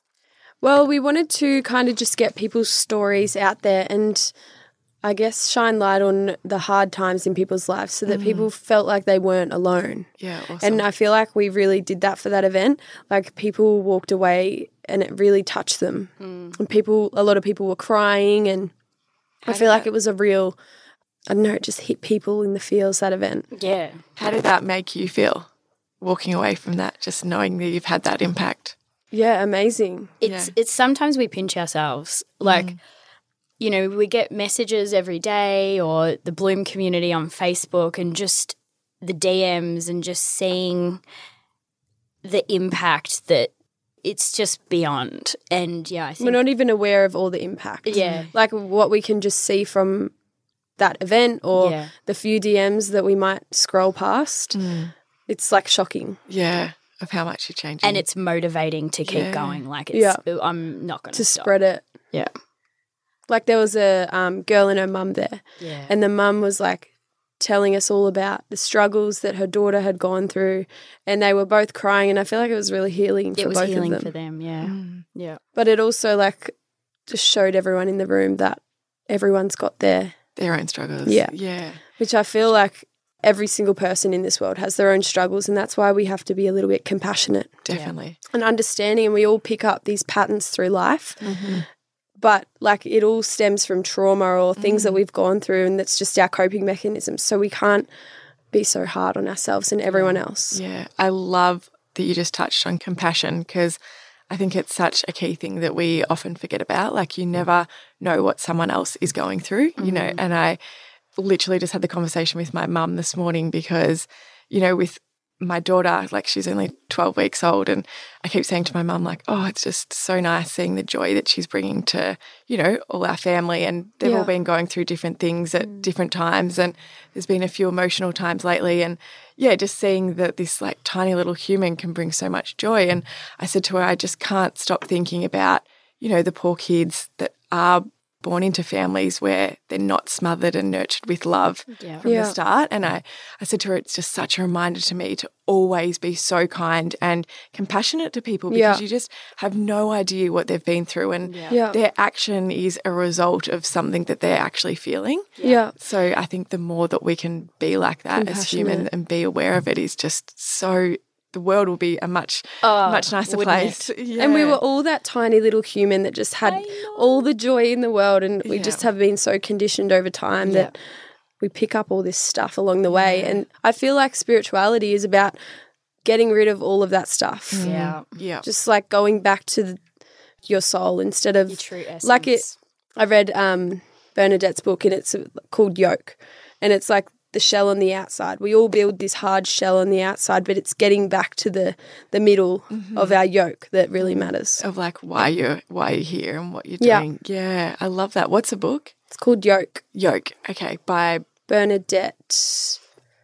Speaker 2: Well, we wanted to kind of just get people's stories out there and I guess shine light on the hard times in people's lives so that people felt like they weren't alone.
Speaker 1: Yeah, awesome.
Speaker 2: And I feel like we really did that for that event. Like people walked away and it really touched them. And people, a lot of people were crying and I feel like it was a real I don't know, it just hit people in the feels, that event.
Speaker 3: Yeah.
Speaker 1: How did that make you feel walking away from that, just knowing that you've had that impact?
Speaker 2: Yeah, amazing.
Speaker 3: It's
Speaker 1: Yeah.
Speaker 3: it's sometimes we pinch ourselves. Like,
Speaker 1: Mm.
Speaker 3: you know, we get messages every day or the Bloom community on Facebook and just the D Ms and just seeing the impact that it's just beyond. And yeah, I think
Speaker 2: We're not even aware of all the impact.
Speaker 3: Yeah.
Speaker 2: Like what we can just see from that event or
Speaker 3: Yeah.
Speaker 2: the few D Ms that we might scroll past.
Speaker 1: Mm.
Speaker 2: It's like shocking.
Speaker 1: Yeah, of how much you're changing.
Speaker 3: and it's motivating to keep
Speaker 1: Yeah.
Speaker 3: going. Like it's
Speaker 2: Yeah.
Speaker 3: I'm not going
Speaker 2: To
Speaker 3: stop.
Speaker 2: spread it.
Speaker 3: Yeah.
Speaker 2: Like there was a um, girl and her mum there,
Speaker 3: Yeah.
Speaker 2: and the mum was like telling us all about the struggles that her daughter had gone through, and they were both crying, and I feel like it was really healing for
Speaker 3: it was
Speaker 2: both
Speaker 3: healing
Speaker 2: of them.
Speaker 3: for them. Yeah.
Speaker 1: Mm.
Speaker 3: Yeah.
Speaker 2: But it also like just showed everyone in the room that everyone's got their,
Speaker 1: their own struggles.
Speaker 2: Yeah.
Speaker 1: Yeah.
Speaker 2: which I feel like every single person in this world has their own struggles, and that's why we have to be a little bit compassionate
Speaker 1: Definitely.
Speaker 2: and understanding, and we all pick up these patterns through life.
Speaker 1: Mm-hmm.
Speaker 2: But like it all stems from trauma or things
Speaker 1: Mm.
Speaker 2: that we've gone through, and that's just our coping mechanisms. So we can't be so hard on ourselves and everyone else.
Speaker 1: Yeah, I love that you just touched on compassion, because I think it's such a key thing that we often forget about. Like you never know what someone else is going through, you know, and I literally just had the conversation with my mum this morning because, you know, with my daughter, like she's only twelve weeks old, and I keep saying to my mum, like, oh, it's just so nice seeing the joy that she's bringing to, you know, all our family, and they've
Speaker 2: Yeah.
Speaker 1: all been going through different things at different times, and there's been a few emotional times lately, and yeah, just seeing that this like tiny little human can bring so much joy. And I said to her, I just can't stop thinking about, you know, the poor kids that are born into families where they're not smothered and nurtured with love
Speaker 3: Yeah.
Speaker 1: from
Speaker 2: Yeah.
Speaker 1: the start. And I, I said to her, it's just such a reminder to me to always be so kind and compassionate to people, because
Speaker 2: Yeah.
Speaker 1: you just have no idea what they've been through, and
Speaker 2: Yeah.
Speaker 1: their action is a result of something that they're actually feeling.
Speaker 2: Yeah.
Speaker 1: So I think the more that we can be like that as human
Speaker 2: Compassionate.
Speaker 1: and be aware of it is just so, the world will be a much,
Speaker 3: Oh,
Speaker 1: much nicer
Speaker 3: wouldn't
Speaker 1: place.
Speaker 3: it?
Speaker 1: Yeah.
Speaker 2: And we were all that tiny little human that just had all the joy in the world, and we
Speaker 1: Yeah.
Speaker 2: just have been so conditioned over time that we pick up all this stuff along the way. And I feel like spirituality is about getting rid of all of that stuff.
Speaker 3: Yeah.
Speaker 1: yeah.
Speaker 2: Just like going back to the, your soul instead of
Speaker 3: Your true essence.
Speaker 2: like it. I read um, Bernadette's book, and it's called Yoke, and it's like the shell on the outside. We all build this hard shell on the outside, but it's getting back to the the middle of our yoke that really matters.
Speaker 1: Of like why you're why you're here and what you're
Speaker 2: Yeah.
Speaker 1: doing. Yeah, I love that. What's the book?
Speaker 2: It's called Yoke.
Speaker 1: Yoke. Okay, by
Speaker 2: Bernadette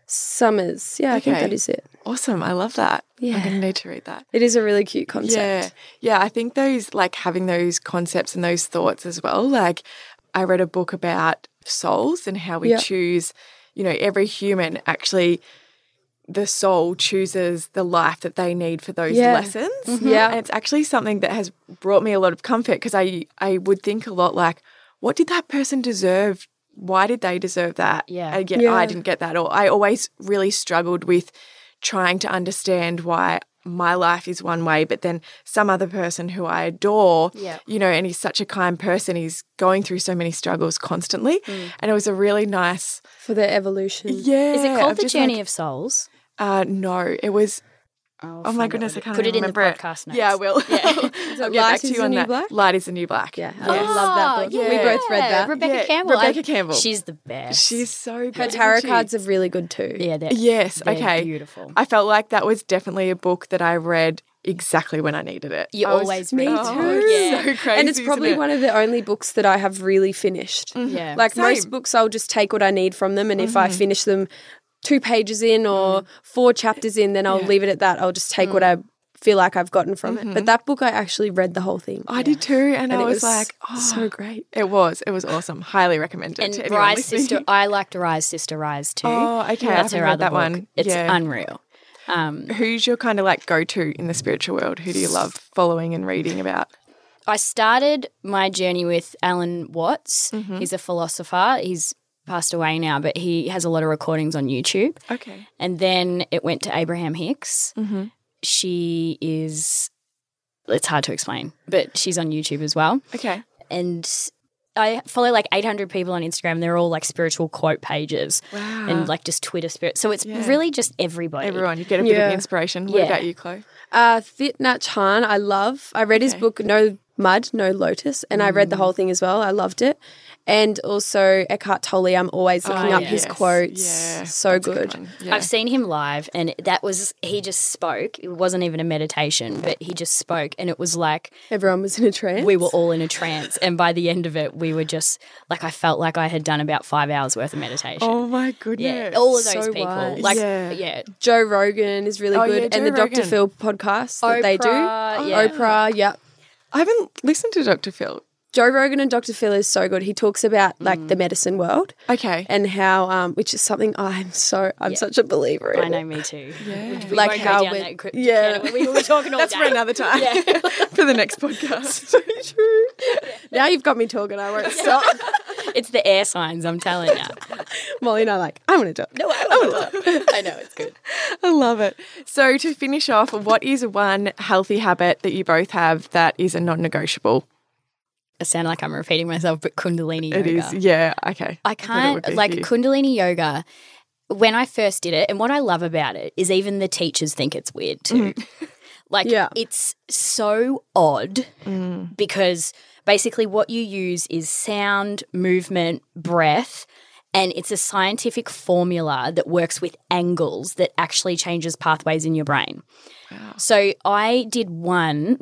Speaker 2: Summers. Yeah, I think
Speaker 1: Okay.
Speaker 2: that is it.
Speaker 1: awesome. I love that.
Speaker 2: Yeah.
Speaker 1: I'm gonna need to read that.
Speaker 2: It is a really cute concept.
Speaker 1: Yeah. Yeah, I think those like having those concepts and those thoughts as well. Like I read a book about souls and how we
Speaker 2: Yeah.
Speaker 1: choose, you know, every human actually, the soul chooses the life that they need for those
Speaker 2: Yeah.
Speaker 1: lessons.
Speaker 2: Yeah.
Speaker 1: And it's actually something that has brought me a lot of comfort, because I I would think a lot like, what did that person deserve? Why did they deserve that?
Speaker 3: Yeah.
Speaker 1: And yet
Speaker 2: Yeah.
Speaker 1: I didn't get that. Or I always really struggled with trying to understand why my life is one way, but then some other person who I adore,
Speaker 3: Yeah.
Speaker 1: you know, and he's such a kind person, he's going through so many struggles constantly.
Speaker 3: Mm.
Speaker 1: And it was a really nice,
Speaker 2: For their evolution.
Speaker 1: yeah.
Speaker 3: Is it called
Speaker 1: of
Speaker 3: The
Speaker 1: just
Speaker 3: Journey
Speaker 1: like-
Speaker 3: of Souls?
Speaker 1: Uh, no, it was,
Speaker 3: I'll
Speaker 1: oh my
Speaker 3: find out
Speaker 1: goodness,
Speaker 3: what
Speaker 1: I
Speaker 3: it-
Speaker 1: can't
Speaker 3: Put it in the
Speaker 1: remember it.
Speaker 3: podcast notes.
Speaker 1: Yeah, I will.
Speaker 3: Yeah.
Speaker 1: I'll get
Speaker 2: Light
Speaker 1: back
Speaker 2: is
Speaker 1: to you
Speaker 2: the
Speaker 1: on
Speaker 2: New
Speaker 1: that.
Speaker 2: Black?
Speaker 1: Light is the New Black.
Speaker 2: Yeah, I
Speaker 1: Yes.
Speaker 2: love that book.
Speaker 3: Oh,
Speaker 2: We both read
Speaker 3: yeah.
Speaker 2: that.
Speaker 3: Rebecca
Speaker 1: Yeah,
Speaker 3: Campbell.
Speaker 1: Rebecca
Speaker 3: I-
Speaker 1: Campbell.
Speaker 3: She's the best.
Speaker 1: She's so good.
Speaker 2: Her tarot
Speaker 1: isn't she?
Speaker 2: cards are really good too.
Speaker 3: yeah, they're,
Speaker 1: Yes,
Speaker 3: they're
Speaker 1: okay.
Speaker 3: beautiful.
Speaker 1: I felt like that was definitely a book that I read exactly when I needed it.
Speaker 3: You
Speaker 1: I was-
Speaker 3: always
Speaker 2: Me
Speaker 3: read
Speaker 2: too.
Speaker 3: them.
Speaker 1: Yeah. So crazy,
Speaker 2: and it's probably
Speaker 1: isn't it?
Speaker 2: one of the only books that I have really finished.
Speaker 3: Yeah.
Speaker 2: Like
Speaker 1: Same.
Speaker 2: most books, I'll just take what I need from them, and if I finish them two pages in or four chapters in, then I'll
Speaker 1: Yeah.
Speaker 2: leave it at that. I'll just take what I feel like I've gotten from it. But that book, I actually read the whole thing.
Speaker 1: I did too, and,
Speaker 2: and
Speaker 1: I
Speaker 2: it
Speaker 1: was,
Speaker 2: was
Speaker 1: like, oh,
Speaker 2: so great.
Speaker 1: It was. It was awesome. Highly recommend it
Speaker 3: And
Speaker 1: to anyone
Speaker 3: Rise
Speaker 1: listening.
Speaker 3: Sister, I liked Rise Sister Rise too.
Speaker 1: Oh, okay. I
Speaker 3: That's
Speaker 1: haven't
Speaker 3: her
Speaker 1: read
Speaker 3: other
Speaker 1: that
Speaker 3: book.
Speaker 1: one.
Speaker 3: It's
Speaker 1: Yeah.
Speaker 3: unreal. Um,
Speaker 1: Who's your kind of like go-to in the spiritual world? Who do you love following and reading about?
Speaker 3: I started my journey with Alan Watts.
Speaker 1: Mm-hmm.
Speaker 3: He's a philosopher. He's passed away now, but he has a lot of recordings on YouTube.
Speaker 1: Okay.
Speaker 3: And then it went to Abraham Hicks.
Speaker 1: Mm-hmm.
Speaker 3: She is, it's hard to explain, but she's on YouTube as well.
Speaker 1: Okay.
Speaker 3: And I follow like eight hundred people on Instagram. They're all like spiritual quote pages
Speaker 1: Wow.
Speaker 3: and like just Twitter spirit. So it's
Speaker 1: Yeah.
Speaker 3: really just everybody.
Speaker 1: Everyone, you get a bit
Speaker 2: Yeah.
Speaker 1: of inspiration. What
Speaker 3: Yeah.
Speaker 1: about you, Chloe?
Speaker 2: Uh, Thich Nhat Hanh, I love. I read his
Speaker 1: Okay.
Speaker 2: book, No Mud, No Lotus, and I read the whole thing as well. I loved it. And also Eckhart Tolle, I'm always looking
Speaker 3: Oh,
Speaker 2: up his
Speaker 1: yes.
Speaker 2: quotes.
Speaker 1: Yeah,
Speaker 2: So
Speaker 1: that's a
Speaker 2: good.
Speaker 1: one. Yeah.
Speaker 3: I've seen him live and that was, he just spoke. It wasn't even a meditation, but he just spoke and it was like
Speaker 2: Everyone was in a trance.
Speaker 3: we were all in a trance. And by the end of it, we were just like, I felt like I had done about five hours worth of meditation.
Speaker 1: Oh my goodness.
Speaker 3: Yeah, all of those
Speaker 2: So
Speaker 3: people.
Speaker 2: wise.
Speaker 3: Like,
Speaker 1: Yeah.
Speaker 3: yeah.
Speaker 2: Joe Rogan is really
Speaker 1: Oh,
Speaker 2: good.
Speaker 1: yeah,
Speaker 2: and the
Speaker 1: Joe
Speaker 2: Doctor
Speaker 1: Rogan.
Speaker 2: Phil podcast that they do.
Speaker 3: Oprah, yeah.
Speaker 2: Oprah, yeah.
Speaker 1: I haven't listened to Doctor Phil.
Speaker 2: Joe Rogan and Doctor Phil is so good. He talks about like
Speaker 3: Mm.
Speaker 2: the medicine world
Speaker 1: Okay.
Speaker 2: and how, um, which is something I'm so, I'm
Speaker 3: Yeah.
Speaker 2: such a believer in.
Speaker 3: I know, me too.
Speaker 1: Yeah.
Speaker 3: We
Speaker 2: Like
Speaker 3: won't
Speaker 2: how
Speaker 3: go down
Speaker 2: we-
Speaker 3: that cri-
Speaker 2: yeah.
Speaker 3: can. We were talking all
Speaker 1: That's
Speaker 3: day.
Speaker 1: for another time.
Speaker 3: Yeah.
Speaker 1: For the next podcast.
Speaker 2: So true. Now you've got me talking. I won't stop.
Speaker 3: It's the air signs, I'm telling you.
Speaker 2: Molly and I are like, I want to talk.
Speaker 3: No, I want to. I know, it's good.
Speaker 1: I love it. So to finish off, what is one healthy habit that you both have that is a non-negotiable?
Speaker 3: I sound like I'm repeating myself, but Kundalini yoga.
Speaker 1: It is. Yeah. Okay.
Speaker 3: I
Speaker 1: thought it
Speaker 3: can't,
Speaker 1: would be
Speaker 3: like
Speaker 1: for you.
Speaker 3: Kundalini yoga, when I first did it, and what I love about it is even the teachers think it's weird too. Like,
Speaker 2: Yeah.
Speaker 3: it's so odd because basically what you use is sound, movement, breath, and it's a scientific formula that works with angles that actually changes pathways in your brain. So I did one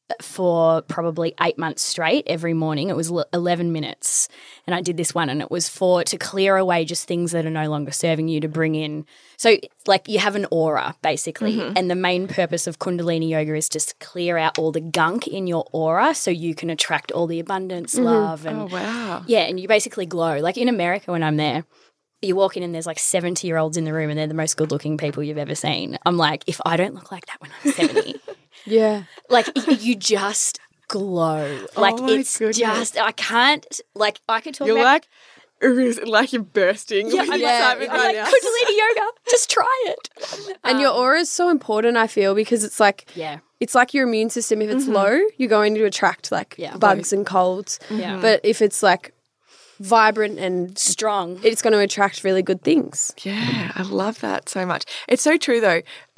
Speaker 3: for probably eight months straight every morning. It was l- eleven minutes. And I did this one and it was for to clear away just things that are no longer serving you to bring in. So like you have an aura basically. And the main purpose of Kundalini yoga is just clear out all the gunk in your aura so you can attract all the abundance, love and
Speaker 1: Oh, wow.
Speaker 3: yeah, and you basically glow. Like in America when I'm there, you walk in and there's like seventy year olds in the room and they're the most good looking people you've ever seen. I'm like, if I don't look like that when I'm seventy,
Speaker 2: Yeah.
Speaker 3: like y- you just glow. Like
Speaker 1: my
Speaker 3: it's
Speaker 1: goodness.
Speaker 3: just, I can't, like I could talk
Speaker 1: You're
Speaker 3: about.
Speaker 1: like, it is like you're bursting.
Speaker 3: yeah,
Speaker 1: with
Speaker 3: I'm
Speaker 1: excitement
Speaker 3: like, I'm
Speaker 1: right
Speaker 3: like
Speaker 1: now.
Speaker 3: Kundalini yoga, just try it.
Speaker 2: And your aura is so important, I feel, because it's like,
Speaker 3: Yeah.
Speaker 2: it's like your immune system. If it's low, you're going to attract like
Speaker 3: Yeah.
Speaker 2: bugs and colds.
Speaker 3: Yeah.
Speaker 2: But if it's like vibrant and
Speaker 3: Strong.
Speaker 2: it's going to attract really good things.
Speaker 1: Yeah, I love that so much. It's so true though.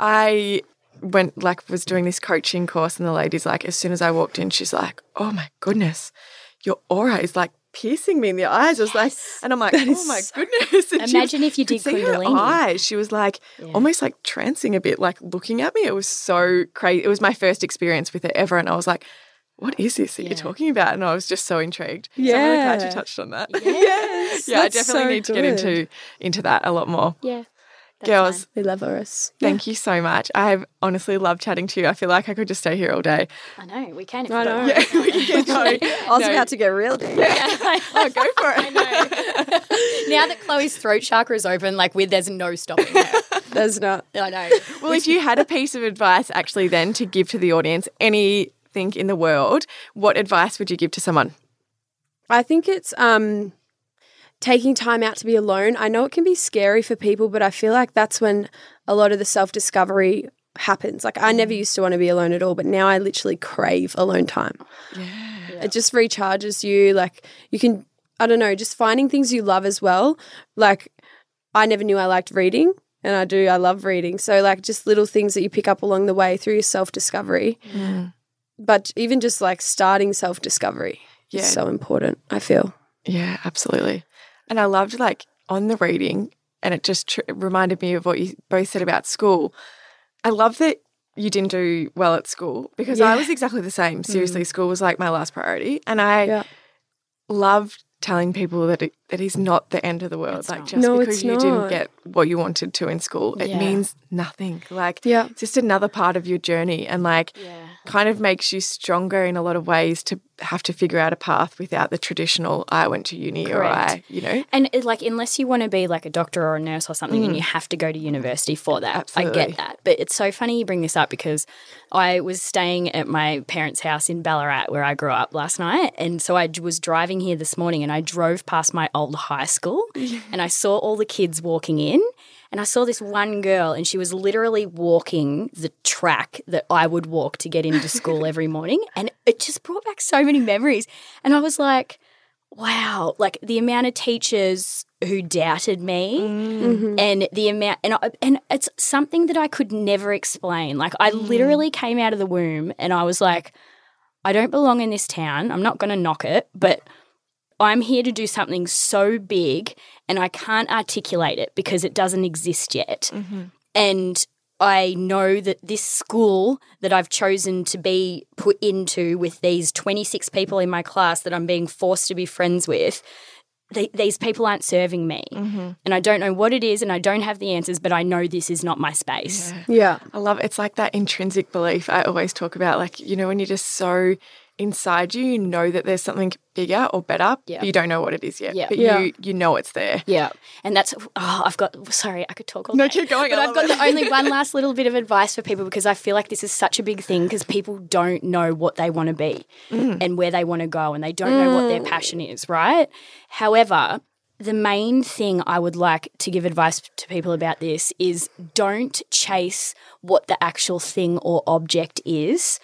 Speaker 1: I went like was doing this coaching course and the lady's like, as soon as I walked in, she's like, oh my goodness, your aura is like piercing me in the eyes. I was like, and I'm like, oh my goodness. And she
Speaker 3: Imagine
Speaker 1: was-
Speaker 3: if you
Speaker 1: could
Speaker 3: did
Speaker 1: see her
Speaker 3: Kundalini.
Speaker 1: eyes. She was like almost like trancing a bit, like looking at me. It was so crazy. It was my first experience with it ever. And I was like, what is this that
Speaker 3: Yeah.
Speaker 1: you're talking about? And I was just so intrigued. So I'm really glad you
Speaker 2: Yeah.
Speaker 1: touched on that.
Speaker 2: Yes.
Speaker 1: Yeah, I
Speaker 2: that's
Speaker 1: definitely
Speaker 2: so
Speaker 1: need to get
Speaker 2: good.
Speaker 1: into into that a lot more.
Speaker 3: Yeah. That's
Speaker 1: Girls,
Speaker 3: fine.
Speaker 2: We love us.
Speaker 1: thank you so much. I've honestly loved chatting to you. I feel like I could just stay here all day.
Speaker 3: I know, we can if
Speaker 2: I
Speaker 3: we
Speaker 2: know.
Speaker 3: want.
Speaker 1: Yeah, we can keep going.
Speaker 2: I was
Speaker 1: No.
Speaker 2: about to get real deep.
Speaker 1: Oh, go for it.
Speaker 3: Now that Chloe's throat chakra is open, like with there's no stopping her.
Speaker 2: There's not.
Speaker 3: I know.
Speaker 1: Well, if you had a piece of advice actually then to give to the audience, anything in the world, what advice would you give to someone?
Speaker 2: I think it's um, taking time out to be alone. I know it can be scary for people, but I feel like that's when a lot of the self-discovery happens. Like I never used to want to be alone at all, but now I literally crave alone time.
Speaker 1: Yeah.
Speaker 2: It just recharges you. Like you can, I don't know, just finding things you love as well. Like I never knew I liked reading and I do, I love reading. So like just little things that you pick up along the way through your self-discovery.
Speaker 1: Mm.
Speaker 2: But even just like starting self-discovery
Speaker 1: Yeah.
Speaker 2: is so important, I feel.
Speaker 1: Yeah, absolutely. And I loved like on the reading, and it just tr- reminded me of what you both said about school. I love that you didn't do well at school because I
Speaker 2: Yeah.
Speaker 1: was exactly the same. Seriously, school was like my last priority. And I
Speaker 2: Yeah.
Speaker 1: loved telling people that it, that is not the end of the world.
Speaker 3: It's
Speaker 1: like
Speaker 3: not.
Speaker 1: just
Speaker 2: No,
Speaker 1: because
Speaker 2: it's
Speaker 1: you didn't
Speaker 2: not.
Speaker 1: get what you wanted to in school, it
Speaker 3: Yeah.
Speaker 1: means nothing. Like
Speaker 2: Yeah.
Speaker 1: it's just another part of your journey, and like
Speaker 3: Yeah.
Speaker 1: kind of makes you stronger in a lot of ways to have to figure out a path without the traditional I went to uni or
Speaker 3: Correct.
Speaker 1: I, you know.
Speaker 3: And it, like, unless you want to be like a doctor or a nurse or something, and you have to go to university for that, I
Speaker 1: Absolutely.
Speaker 3: get that. But it's so funny you bring this up because I was staying at my parents' house in Ballarat where I grew up last night, and so I d- was driving here this morning, and I drove past my old high school, and I saw all the kids walking in. And I saw this one girl, and she was literally walking the track that I would walk to get into school every morning. And it just brought back so many memories. And I was like, wow, like the amount of teachers who doubted me
Speaker 2: Mm-hmm.
Speaker 3: and the amount, and, I, and it's something that I could never explain. Like I
Speaker 2: Mm.
Speaker 3: literally came out of the womb and I was like, I don't belong in this town. I'm not going to knock it, but I'm here to do something so big and I can't articulate it because it doesn't exist yet.
Speaker 1: Mm-hmm.
Speaker 3: And I know that this school that I've chosen to be put into with these twenty-six people in my class that I'm being forced to be friends with, they, these people aren't serving me.
Speaker 1: Mm-hmm.
Speaker 3: And I don't know what it is and I don't have the answers, but I know this is not my space.
Speaker 1: Yeah.
Speaker 2: Yeah.
Speaker 1: I love it. It's like that intrinsic belief I always talk about. Like, you know, when you're just so inside you, you know that there's something bigger or better,
Speaker 3: Yeah.
Speaker 1: but you don't know what it is yet.
Speaker 3: Yeah.
Speaker 1: But
Speaker 2: Yeah.
Speaker 1: you you know it's there.
Speaker 3: Yeah. And that's, oh, I've got, sorry, I could talk all
Speaker 1: No,
Speaker 3: day.
Speaker 1: keep going.
Speaker 3: But
Speaker 1: I
Speaker 3: I've
Speaker 1: love
Speaker 3: got
Speaker 1: it.
Speaker 3: the only one last little bit of advice for people because I feel like this is such a big thing because people don't know what they want to be
Speaker 1: Mm.
Speaker 3: and where they want to go and they don't know what their passion is, right? However, the main thing I would like to give advice to people about this is don't chase what the actual thing or object is.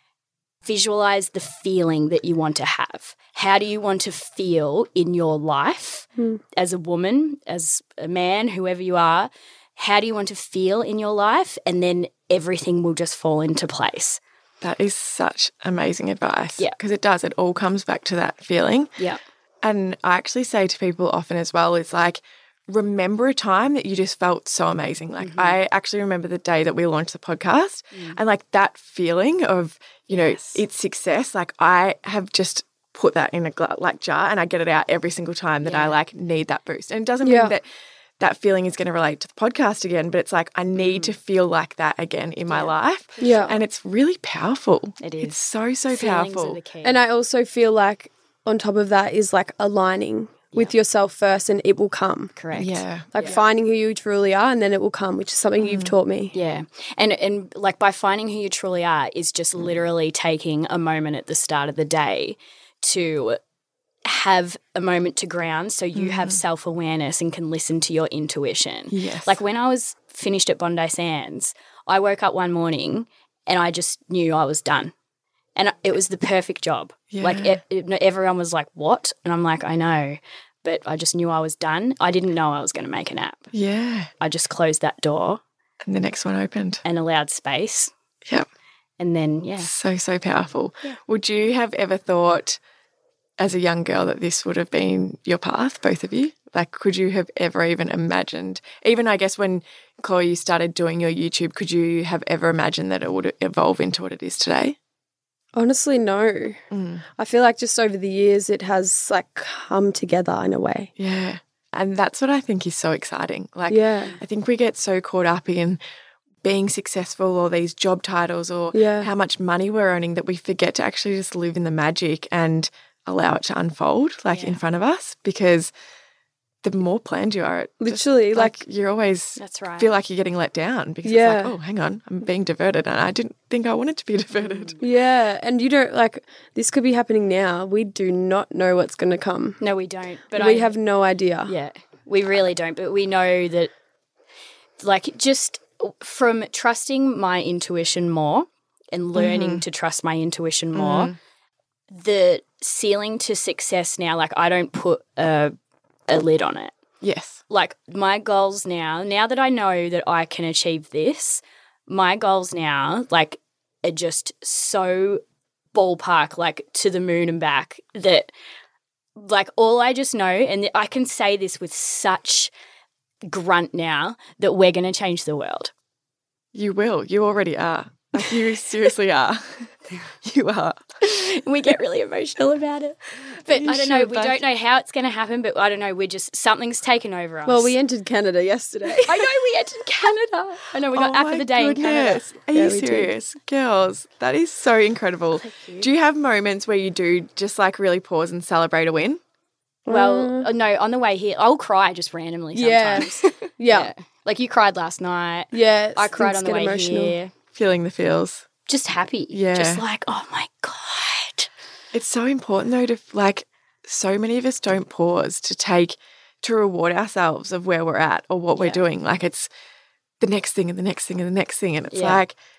Speaker 3: Visualize the feeling that you want to have. How do you want to feel in your life as a woman, as a man, whoever you are? How do you want to feel in your life? And then everything will just fall into place.
Speaker 1: That is such amazing advice.
Speaker 3: Yeah.
Speaker 1: Because it does. It all comes back to that feeling.
Speaker 3: Yeah.
Speaker 1: And I actually say to people often as well, is like, remember a time that you just felt so amazing. Like
Speaker 3: Mm-hmm.
Speaker 1: I actually remember the day that we launched the podcast and like that feeling of, you know,
Speaker 3: Mm. Yes.
Speaker 1: its success. Like I have just put that in a gla- like jar and I get it out every single time that I
Speaker 3: Yeah.
Speaker 1: like need that boost. And it doesn't
Speaker 2: Yeah.
Speaker 1: mean that that feeling is going to relate to the podcast again, but it's like I need to feel like that again in my
Speaker 3: Mm. Yeah.
Speaker 1: life.
Speaker 2: Yeah.
Speaker 1: And it's really powerful.
Speaker 3: It
Speaker 1: It's
Speaker 3: is.
Speaker 1: so, so
Speaker 3: Feelings
Speaker 1: powerful.
Speaker 3: are the key.
Speaker 2: And I also feel like on top of that is like aligning with yourself first and it will come.
Speaker 3: Correct.
Speaker 1: Yeah.
Speaker 2: Like finding who you truly are and then it will come, which is something
Speaker 1: Mm.
Speaker 2: you've taught me.
Speaker 3: Yeah. And and like by finding who you truly are is just literally taking a moment at the start of the day to have a moment to ground so you have self-awareness and can listen to your intuition.
Speaker 1: Yes.
Speaker 3: Like when I was finished at Bondi Sands, I woke up one morning and I just knew I was done. And it was the perfect job. Like
Speaker 1: Yeah.
Speaker 3: it, it, everyone was like, "What?" And I'm like, "I know." But I just knew I was done. I didn't know I was going to make a nap.
Speaker 1: Yeah.
Speaker 3: I just closed that door
Speaker 1: And the next one opened.
Speaker 3: and allowed space.
Speaker 1: Yep.
Speaker 3: And then, yeah.
Speaker 1: So, so powerful.
Speaker 3: Yeah.
Speaker 1: Would you have ever thought as a young girl that this would have been your path, both of you? Like, could you have ever even imagined, even I guess when Chloe, you started doing your YouTube, could you have ever imagined that it would evolve into what it is today?
Speaker 2: Honestly, no.
Speaker 1: Mm.
Speaker 2: I feel like just over the years it has like come together in a way.
Speaker 1: Yeah. And that's what I think is so exciting. Like,
Speaker 2: Yeah.
Speaker 1: I think we get so caught up in being successful or these job titles or
Speaker 2: Yeah.
Speaker 1: how much money we're earning that we forget to actually just live in the magic and allow it to unfold like in
Speaker 3: Yeah.
Speaker 1: front of us, because the more planned you are, it just,
Speaker 2: Literally,
Speaker 1: like,
Speaker 2: like,
Speaker 1: you're always
Speaker 3: That's right.
Speaker 1: feel like you're getting let down because
Speaker 2: Yeah.
Speaker 1: it's like, oh, hang on, I'm being diverted and I didn't think I wanted to be diverted.
Speaker 2: yeah. And you don't like this could be happening now. We do not know what's going to come.
Speaker 3: No, we don't. But
Speaker 2: But we
Speaker 3: I,
Speaker 2: have no idea.
Speaker 3: Yeah, we really don't. But we know that, like, just from trusting my intuition more and learning to trust my intuition more, the ceiling to success now, like, I don't put a, a lid on it.
Speaker 1: Yes.
Speaker 3: Like, my goals now, now that I know that I can achieve this, my goals now, like, are just so ballpark, like, to the moon and back that, like, all I just know, and I can say this with such grunt now, that we're going to change the world.
Speaker 1: You will. You already are. Like, you seriously are. You are.
Speaker 3: We get really emotional about it. But
Speaker 1: You
Speaker 3: I don't know,
Speaker 1: should,
Speaker 3: we
Speaker 1: like-
Speaker 3: don't know how it's going to happen, but I don't know, we're just, something's taken over us.
Speaker 2: Well, we entered Canada yesterday.
Speaker 3: I know, we entered Canada. I know, we got
Speaker 1: Oh
Speaker 3: app
Speaker 1: my
Speaker 3: of the day in Canada.
Speaker 1: goodness. Are
Speaker 2: Yeah,
Speaker 1: you
Speaker 2: we did.
Speaker 1: serious? Girls, that is so incredible. Do you have moments where you do just like really pause and celebrate a win?
Speaker 3: Well, uh, no, on the way here, I'll cry just randomly
Speaker 2: Yeah.
Speaker 3: sometimes.
Speaker 2: yeah.
Speaker 3: Yeah. Like you cried last night.
Speaker 2: Yeah.
Speaker 3: I cried
Speaker 2: things
Speaker 3: on the
Speaker 2: get
Speaker 3: way
Speaker 2: emotional.
Speaker 3: here.
Speaker 1: Feeling the feels.
Speaker 3: Just happy.
Speaker 1: Yeah.
Speaker 3: Just like, oh my God.
Speaker 1: It's so important though to like, so many of us don't pause to take, to reward ourselves of where we're at or what we're
Speaker 3: Yeah.
Speaker 1: doing. Like it's the next thing and the next thing and the next thing. And it's
Speaker 3: Yeah.
Speaker 1: like,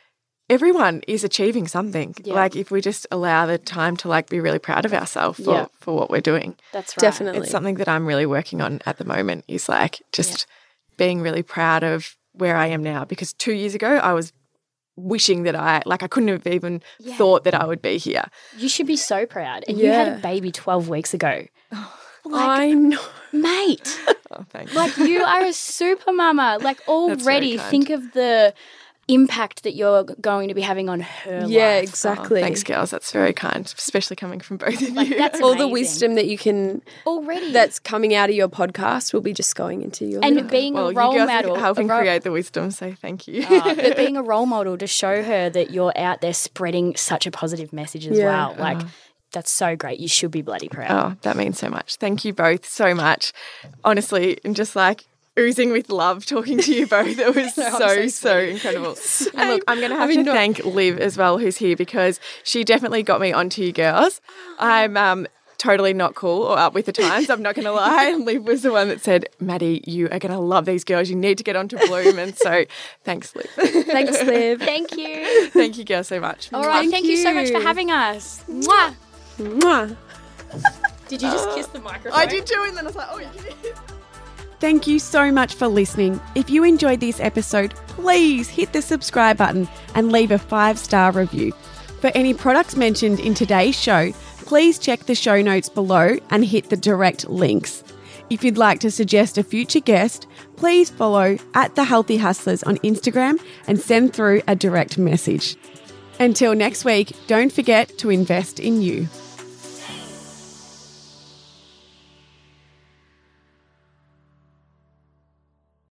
Speaker 1: everyone is achieving something.
Speaker 3: Yeah.
Speaker 1: Like if we just allow the time to like be really proud of ourselves for,
Speaker 3: Yeah.
Speaker 1: for what we're doing.
Speaker 3: That's right.
Speaker 2: Definitely.
Speaker 1: It's something that I'm really working on at the moment is like just being really proud of where I am now, because two years ago I was wishing that I, like I couldn't have even
Speaker 3: Yeah.
Speaker 1: thought that I would be here.
Speaker 3: You should be so proud. And you had
Speaker 2: Yeah.
Speaker 3: a baby twelve weeks ago.
Speaker 2: I know.
Speaker 3: Mate,
Speaker 1: Oh, thanks.
Speaker 3: like you are a super mama. Like already
Speaker 1: kind.
Speaker 3: think of the impact that you're going to be having on her
Speaker 2: Yeah,
Speaker 3: life.
Speaker 2: exactly.
Speaker 1: Oh, thanks, girls. That's very kind, especially coming from both of
Speaker 3: Like
Speaker 1: you.
Speaker 3: that's
Speaker 2: All the
Speaker 3: amazing.
Speaker 2: wisdom that you can
Speaker 3: already.
Speaker 2: that's coming out of your podcast will be just going into your
Speaker 3: and
Speaker 2: little-
Speaker 3: being
Speaker 1: well,
Speaker 3: a role
Speaker 1: you girls
Speaker 3: model.
Speaker 1: are helping
Speaker 3: a ro-
Speaker 1: create the wisdom, so thank you.
Speaker 3: Uh, but being a role model to show her that you're out there spreading such a positive message as
Speaker 2: Yeah.
Speaker 3: well. Like that's so great. You should be bloody proud.
Speaker 1: Oh, that means so much. Thank you both so much. Honestly, I'm just like oozing with love talking to you both. It was so, so,
Speaker 3: so
Speaker 1: incredible. And look, I'm going to have
Speaker 2: mean,
Speaker 1: to
Speaker 2: not-
Speaker 1: thank Liv as well, who's here, because she definitely got me onto you girls. I'm um, totally not cool or up with the times, I'm not going to lie. And Liv was the one that said, Maddie, you are going to love these girls. You need to get onto Bloom. And so thanks, Liv.
Speaker 2: Thanks, Liv.
Speaker 3: Thank you.
Speaker 1: Thank you girls so much.
Speaker 3: All right.
Speaker 2: Thank
Speaker 3: Thank you so much for
Speaker 2: you.
Speaker 3: having us. Mwah.
Speaker 2: Mwah.
Speaker 3: Did you just kiss the microphone?
Speaker 1: I did too, and then I was like, oh, you did.
Speaker 4: Thank you so much for listening. If you enjoyed this episode, please hit the subscribe button and leave a five-star review. For any products mentioned in today's show, please check the show notes below and hit the direct links. If you'd like to suggest a future guest, please follow at The Healthy Hustlers on Instagram and send through a direct message. Until next week, don't forget to invest in you.